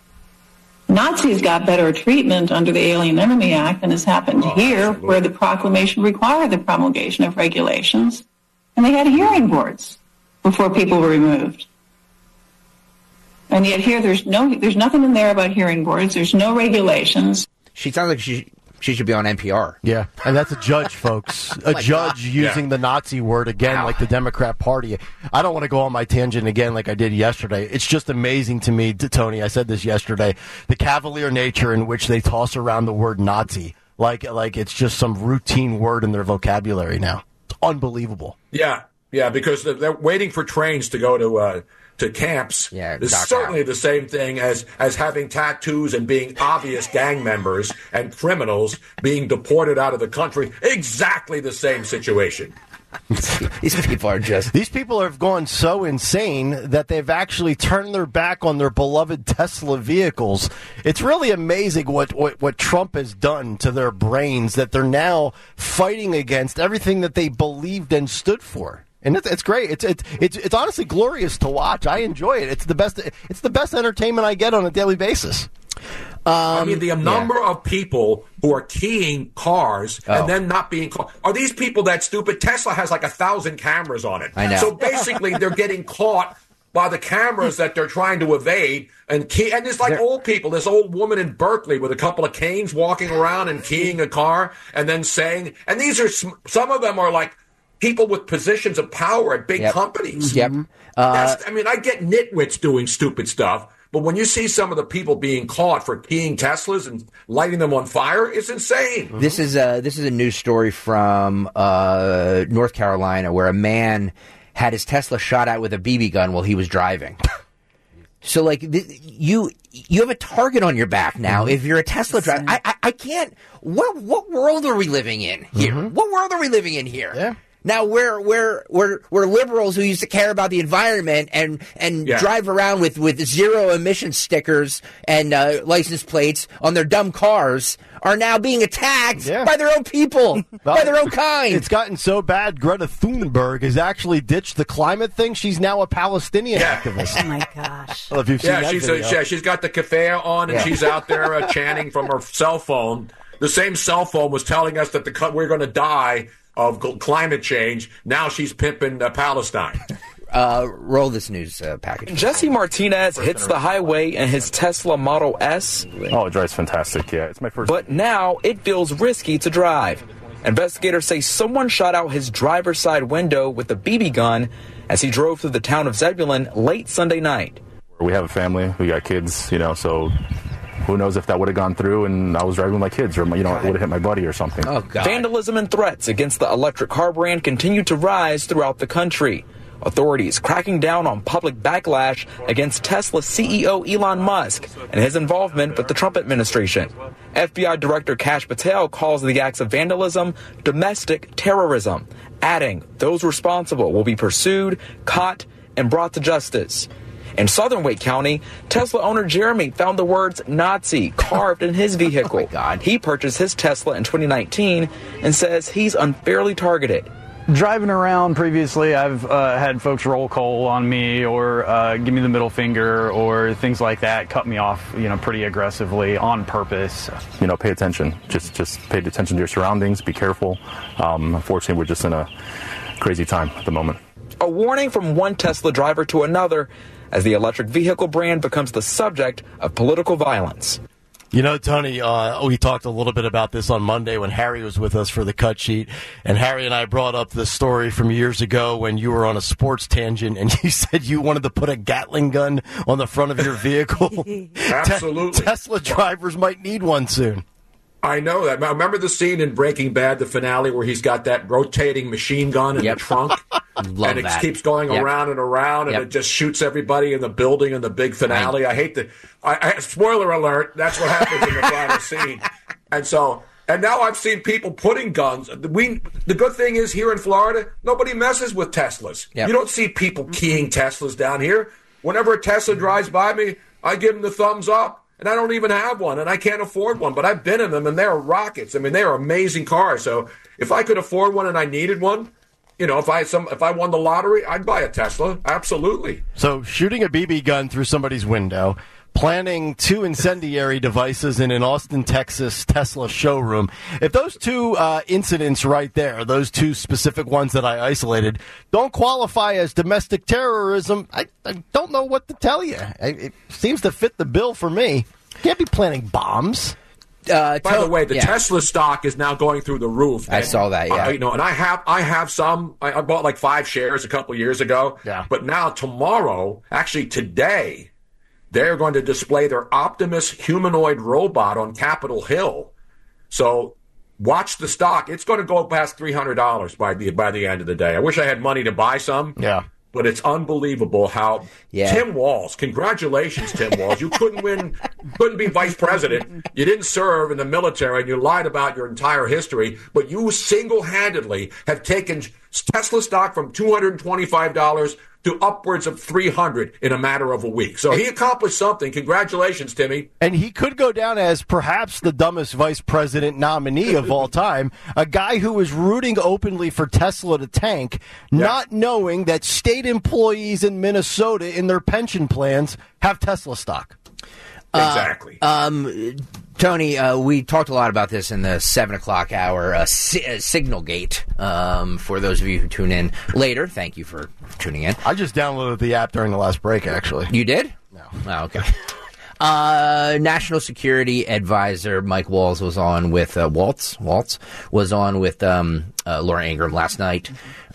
Nazis got better treatment under the Alien Enemy Act than has happened here, where the proclamation required the promulgation of regulations, and they had hearing boards before people were removed. And yet here, there's nothing in there about hearing boards. There's no regulations. She sounds like she should be on NPR. Yeah, and that's a judge, folks. A judge using the Nazi word again, like the Democrat Party. I don't want to go on my tangent again like I did yesterday. It's just amazing to me, Tony, I said this yesterday, the cavalier nature in which they toss around the word Nazi like it's just some routine word in their vocabulary now. It's unbelievable. Yeah, because they're waiting for trains to go to to camps is dock certainly the same thing as having tattoos and being obvious gang members and criminals being deported out of the country. Exactly the same situation. These people have gone so insane that they've actually turned their back on their beloved Tesla vehicles. It's really amazing what Trump has done to their brains, that they're now fighting against everything that they believed and stood for. And it's great. It's honestly glorious to watch. I enjoy it. It's the best entertainment I get on a daily basis. I mean, the number of people who are keying cars and then not being caught. Are these people that stupid? Tesla has like 1,000 cameras on it. I know. So basically, they're getting caught by the cameras that they're trying to evade and key. And it's like old people. This old woman in Berkeley with a couple of canes walking around and keying a car and then saying, and these are some of them are like people with positions of power at big companies. Yep. I mean, I get nitwits doing stupid stuff. But when you see some of the people being caught for keying Teslas and lighting them on fire, it's insane. This is a news story from North Carolina where a man had his Tesla shot at with a BB gun while he was driving. So, like, you have a target on your back now if you're a Tesla driver. I can't. What world are we living in here? What world are we living in here? Yeah. Now we're liberals who used to care about the environment and drive around with zero emission stickers and license plates on their dumb cars are now being attacked by their own people, by their own kind. It's gotten so bad, Greta Thunberg has actually ditched the climate thing. She's now a Palestinian activist. Oh, my gosh. Well, if you've seen that video. She's got the keffiyeh on, and she's out there chanting from her cell phone. The same cell phone was telling us that we're going to die of climate change. Now she's pimping Palestine. Roll this news package. Jesse Martinez hits the highway in his Tesla Model S. Oh, it drives fantastic. Yeah, it's my first. But now it feels risky to drive. Investigators say someone shot out his driver's side window with a BB gun as he drove through the town of Zebulon late Sunday night. We have a family. We got kids, so who knows if that would have gone through and I was driving with my kids or, it would have hit my buddy or something. Oh, God. Vandalism and threats against the electric car brand continue to rise throughout the country. Authorities cracking down on public backlash against Tesla CEO Elon Musk and his involvement with the Trump administration. FBI Director Kash Patel calls the acts of vandalism domestic terrorism, adding those responsible will be pursued, caught, and brought to justice. In southern Wake County, Tesla owner Jeremy found the words Nazi carved in his vehicle. Oh my God. He purchased his Tesla in 2019 and says he's unfairly targeted. Driving around previously, I've had folks roll coal on me or give me the middle finger or things like that, cut me off, pretty aggressively on purpose. Pay attention. Just pay attention to your surroundings. Be careful. Unfortunately, we're just in a crazy time at the moment. A warning from one Tesla driver to another as the electric vehicle brand becomes the subject of political violence. Tony, we talked a little bit about this on Monday when Harry was with us for the cut sheet, and Harry and I brought up the story from years ago when you were on a sports tangent and you said you wanted to put a Gatling gun on the front of your vehicle. Absolutely. Tesla drivers might need one soon. I know that. I remember the scene in Breaking Bad, the finale, where he's got that rotating machine gun in the trunk. Love and it that. keeps going around and around, and it just shoots everybody in the building in the big finale. I hate spoiler alert, that's what happens in the final scene. And now I've seen people putting guns. The good thing is here in Florida, nobody messes with Teslas. Yep. You don't see people keying Teslas down here. Whenever a Tesla drives by me, I give them the thumbs up. And I don't even have one, and I can't afford one. But I've been in them, and they're rockets. I mean, they're amazing cars. So if I could afford one and I needed one, if I won the lottery, I'd buy a Tesla. Absolutely. So shooting a BB gun through somebody's window, planning 2 incendiary devices in an Austin, Texas Tesla showroom. If those 2 incidents right there, those 2 specific ones that I isolated, don't qualify as domestic terrorism, I don't know what to tell you. It seems to fit the bill for me. Can't be planting bombs. By the way, the Tesla stock is now going through the roof. I saw that, yeah. And I have some. I bought like 5 shares a couple years ago. Yeah. But now tomorrow, actually today, they're going to display their Optimus humanoid robot on Capitol Hill. So watch the stock. It's going to go past $300 by the end of the day. I wish I had money to buy some. Yeah. but it's unbelievable how Tim Walz, congratulations, Tim Walz. You couldn't be vice president. You didn't serve in the military, and you lied about your entire history, but you single-handedly have taken Tesla stock from $225 to upwards of $300 in a matter of a week. So he accomplished something. Congratulations, Timmy. And he could go down as perhaps the dumbest vice president nominee of all time, a guy who was rooting openly for Tesla to tank, not knowing that state employees in Minnesota in their pension plans have Tesla stock. Exactly. Tony, we talked a lot about this in the 7 o'clock hour, Signalgate. For those of you who tune in later, thank you for tuning in. I just downloaded the app during the last break, actually. You did? No. Oh, okay. National Security Advisor Mike Waltz was on with Laura Ingraham last night,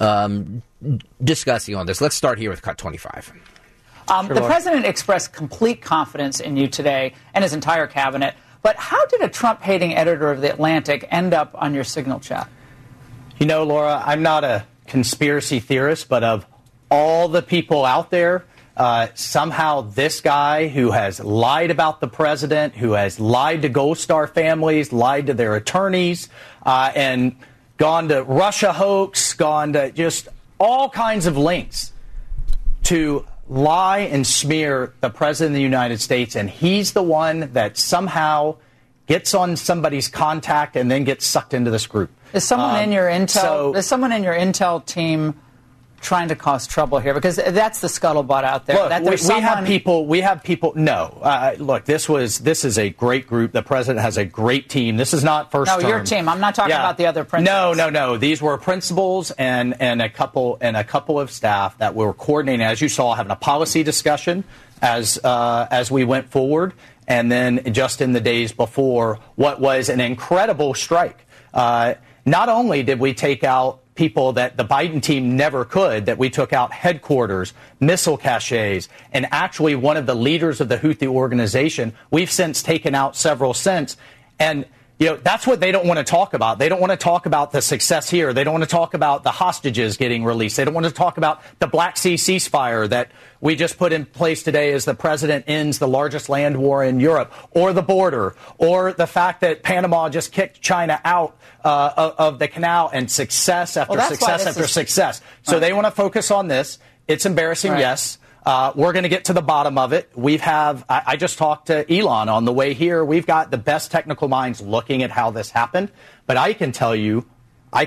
discussing on this. Let's start here with Cut 25. The president expressed complete confidence in you today and his entire cabinet. But how did a Trump-hating editor of The Atlantic end up on your Signal chat? You know, Laura, I'm not a conspiracy theorist, but of all the people out there, somehow this guy who has lied about the president, who has lied to Gold Star families, lied to their attorneys, and gone to Russia hoax, gone to just all kinds of links to lie and smear the president of the United States, and he's the one that somehow gets on somebody's contact and then gets sucked into this group. Is someone in your intel? Is someone in your intel team trying to cause trouble here? Because that's the scuttlebutt out there. Look, that we have people. No, look, this is a great group. The president has a great team. This is not first term. No, your team. I'm not talking about the other principals. No. These were principals and a couple of staff that were coordinating, as you saw, having a policy discussion as we went forward, and then just in the days before what was an incredible strike. Not only did we take out people that the Biden team never could, that we took out headquarters, missile caches, and actually one of the leaders of the Houthi organization. We've since taken out several since. And, that's what they don't want to talk about. They don't want to talk about the success here. They don't want to talk about the hostages getting released. They don't want to talk about the Black Sea ceasefire that we just put in place today as the president ends the largest land war in Europe, or the border, or the fact that Panama just kicked China out of the canal, and success after success after success. So they want to focus on this. It's embarrassing, yes. We're going to get to the bottom of it. I just talked to Elon on the way here. We've got the best technical minds looking at how this happened. But I can tell you for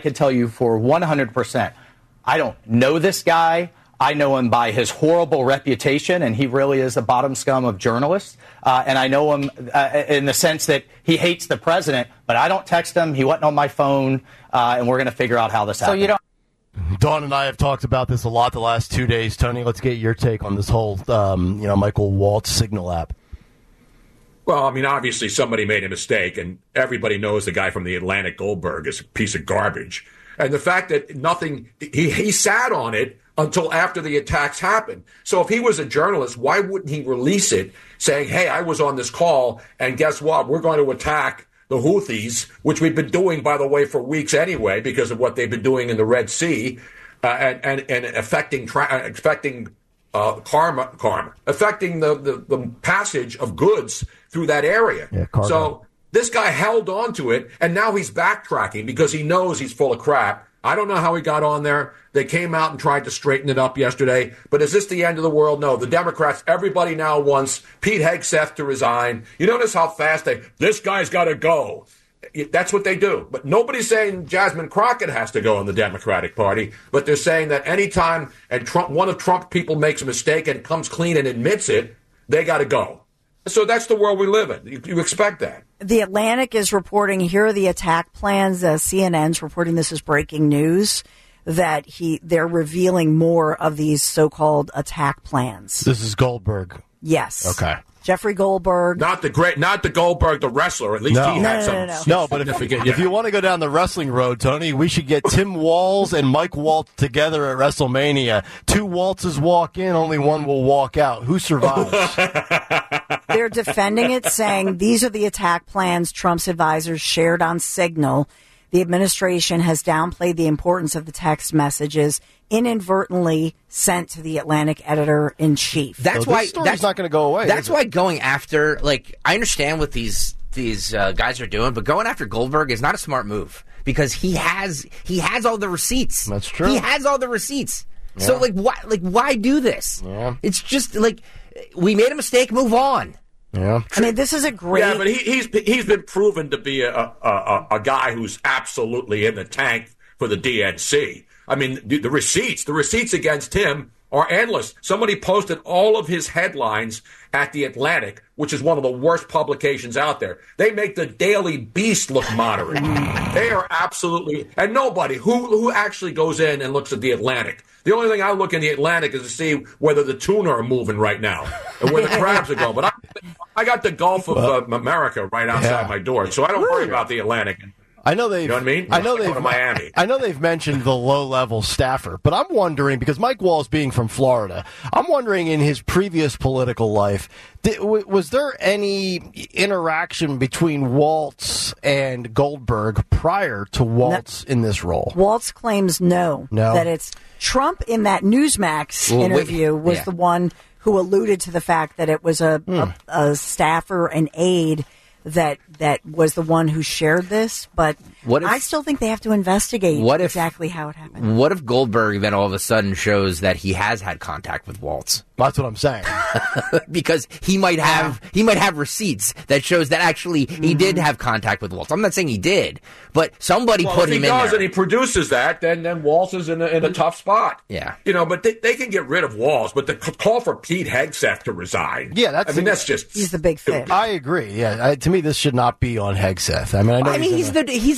100%, I don't know this guy. I know him by his horrible reputation, and he really is the bottom scum of journalists. And I know him in the sense that he hates the president, but I don't text him. He wasn't on my phone, and we're going to figure out how this happened. Dawn and I have talked about this a lot the last 2 days. Tony, let's get your take on this whole, Michael Waltz Signal app. Well, I mean, obviously somebody made a mistake, and everybody knows the guy from The Atlantic, Goldberg, is a piece of garbage. And the fact that he sat on it until after the attacks happened. So if he was a journalist, why wouldn't he release it saying, hey, I was on this call, and guess what? We're going to attack the Houthis, which we've been doing, by the way, for weeks anyway, because of what they've been doing in the Red Sea, and affecting the passage of goods through that area. So this guy held on to it, and now he's backtracking because he knows he's full of crap. I don't know how he got on there. They came out and tried to straighten it up yesterday. But is this the end of the world? No. The Democrats, everybody now wants Pete Hegseth to resign. You notice how fast this guy's got to go. That's what they do. But nobody's saying Jasmine Crockett has to go in the Democratic Party. But they're saying that anytime one of Trump's people makes a mistake and comes clean and admits it, they got to go. So that's the world we live in. You expect that. The Atlantic is reporting, here are the attack plans. CNN's reporting this as breaking news, that they're revealing more of these so-called attack plans. This is Goldberg. Yes. Okay. Jeffrey Goldberg. Not the Goldberg, the wrestler. At least he had some. No, but if you want to go down the wrestling road, Tony, we should get Tim Walz and Mike Waltz together at WrestleMania. 2 Waltzes walk in, only one will walk out. Who survives? They're defending it, saying these are the attack plans Trump's advisors shared on Signal. The administration has downplayed the importance of the text messages inadvertently sent to the Atlantic editor-in-chief. That's why that's not going to go away. That's why going after, I understand what these guys are doing, but going after Goldberg is not a smart move because he has all the receipts. That's true. He has all the receipts. Yeah. So why do this? Yeah. It's just we made a mistake. Move on. Yeah. I mean, this is a great. Yeah, but he's been proven to be a guy who's absolutely in the tank for the DNC. I mean, the receipts against him are endless. Somebody posted all of his headlines at The Atlantic, which is one of the worst publications out there. They make the Daily Beast look moderate. They are absolutely, and nobody who actually goes in and looks at The Atlantic. The only thing I look in The Atlantic is to see whether the tuna are moving right now and where the crabs are going. But I got the Gulf of America right outside my door, so I don't worry about The Atlantic. I know they've. You know what I mean? I know they've. Go to Miami. I know they've mentioned the low-level staffer, but I'm wondering because Mike Walls being from Florida, I'm wondering in his previous political life, was there any interaction between Waltz and Goldberg prior to Waltz in this role? Waltz claims no. That it's Trump in that Newsmax interview was the one who alluded to the fact that it was a staffer, an aide that was the one who shared this, but I still think they have to investigate exactly how it happened. What if Goldberg then all of a sudden shows that he has had contact with Waltz? That's what I'm saying. Because he might have receipts that shows that actually he did have contact with Waltz. I'm not saying he did, but somebody put him in there. If he does and he produces that, then Waltz is in a tough spot. Yeah. But they can get rid of Waltz, but the call for Pete Hegseth to resign. Yeah, that's just... He's the big fish. I agree. Yeah, to me, this should not be on Hegseth. I mean, he's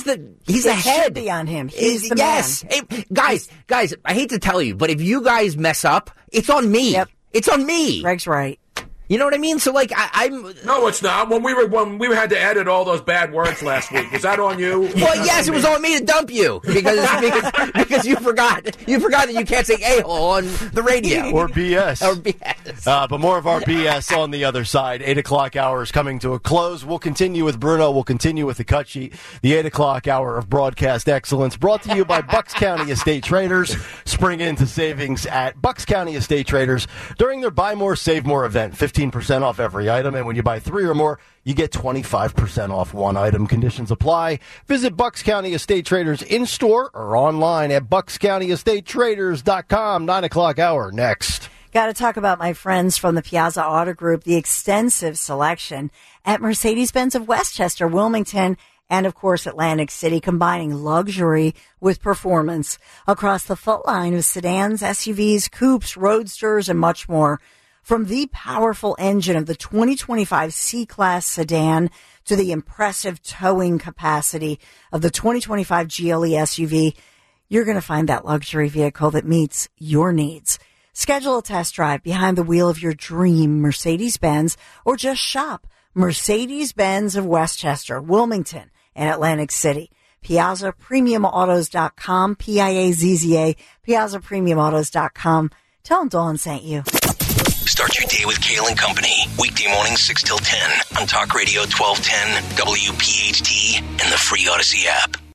the head. Should be on him. He's the man. Hey, guys, I hate to tell you, but if you guys mess up, it's on me. Yep. It's on me. Greg's right. You know what I mean? So I'm. No, it's not. When we had to edit all those bad words last week, was that on you? Well, yes, it was on me to dump you because you forgot that you can't say a-hole on the radio or BS or BS. But more of our BS on the other side. 8:00 hour is coming to a close. We'll continue with Bruno. We'll continue with the cut sheet. The 8:00 hour of broadcast excellence brought to you by Bucks County Estate Traders. Spring into savings at Bucks County Estate Traders during their Buy More, Save More event. 15% off every item, and when you buy 3 or more, you get 25% off one item. Conditions apply. Visit Bucks County Estate Traders in-store or online at buckscountyestatetraders.com. 9:00 hour next. Got to talk about my friends from the Piazza Auto Group, the extensive selection at Mercedes-Benz of Westchester, Wilmington, and, of course, Atlantic City, combining luxury with performance across the full line of sedans, SUVs, coupes, roadsters, and much more. From the powerful engine of the 2025 C-Class sedan to the impressive towing capacity of the 2025 GLE SUV, you're going to find that luxury vehicle that meets your needs. Schedule a test drive behind the wheel of your dream Mercedes-Benz or just shop Mercedes-Benz of Westchester, Wilmington, and Atlantic City. PiazzaPremiumAutos.com, Piazza, PiazzaPremiumAutos.com. Tell them Dawn sent you. Start your day with Kale and Company. Weekday mornings 6 till 10 on Talk Radio 1210, WPHT, and the free Odyssey app.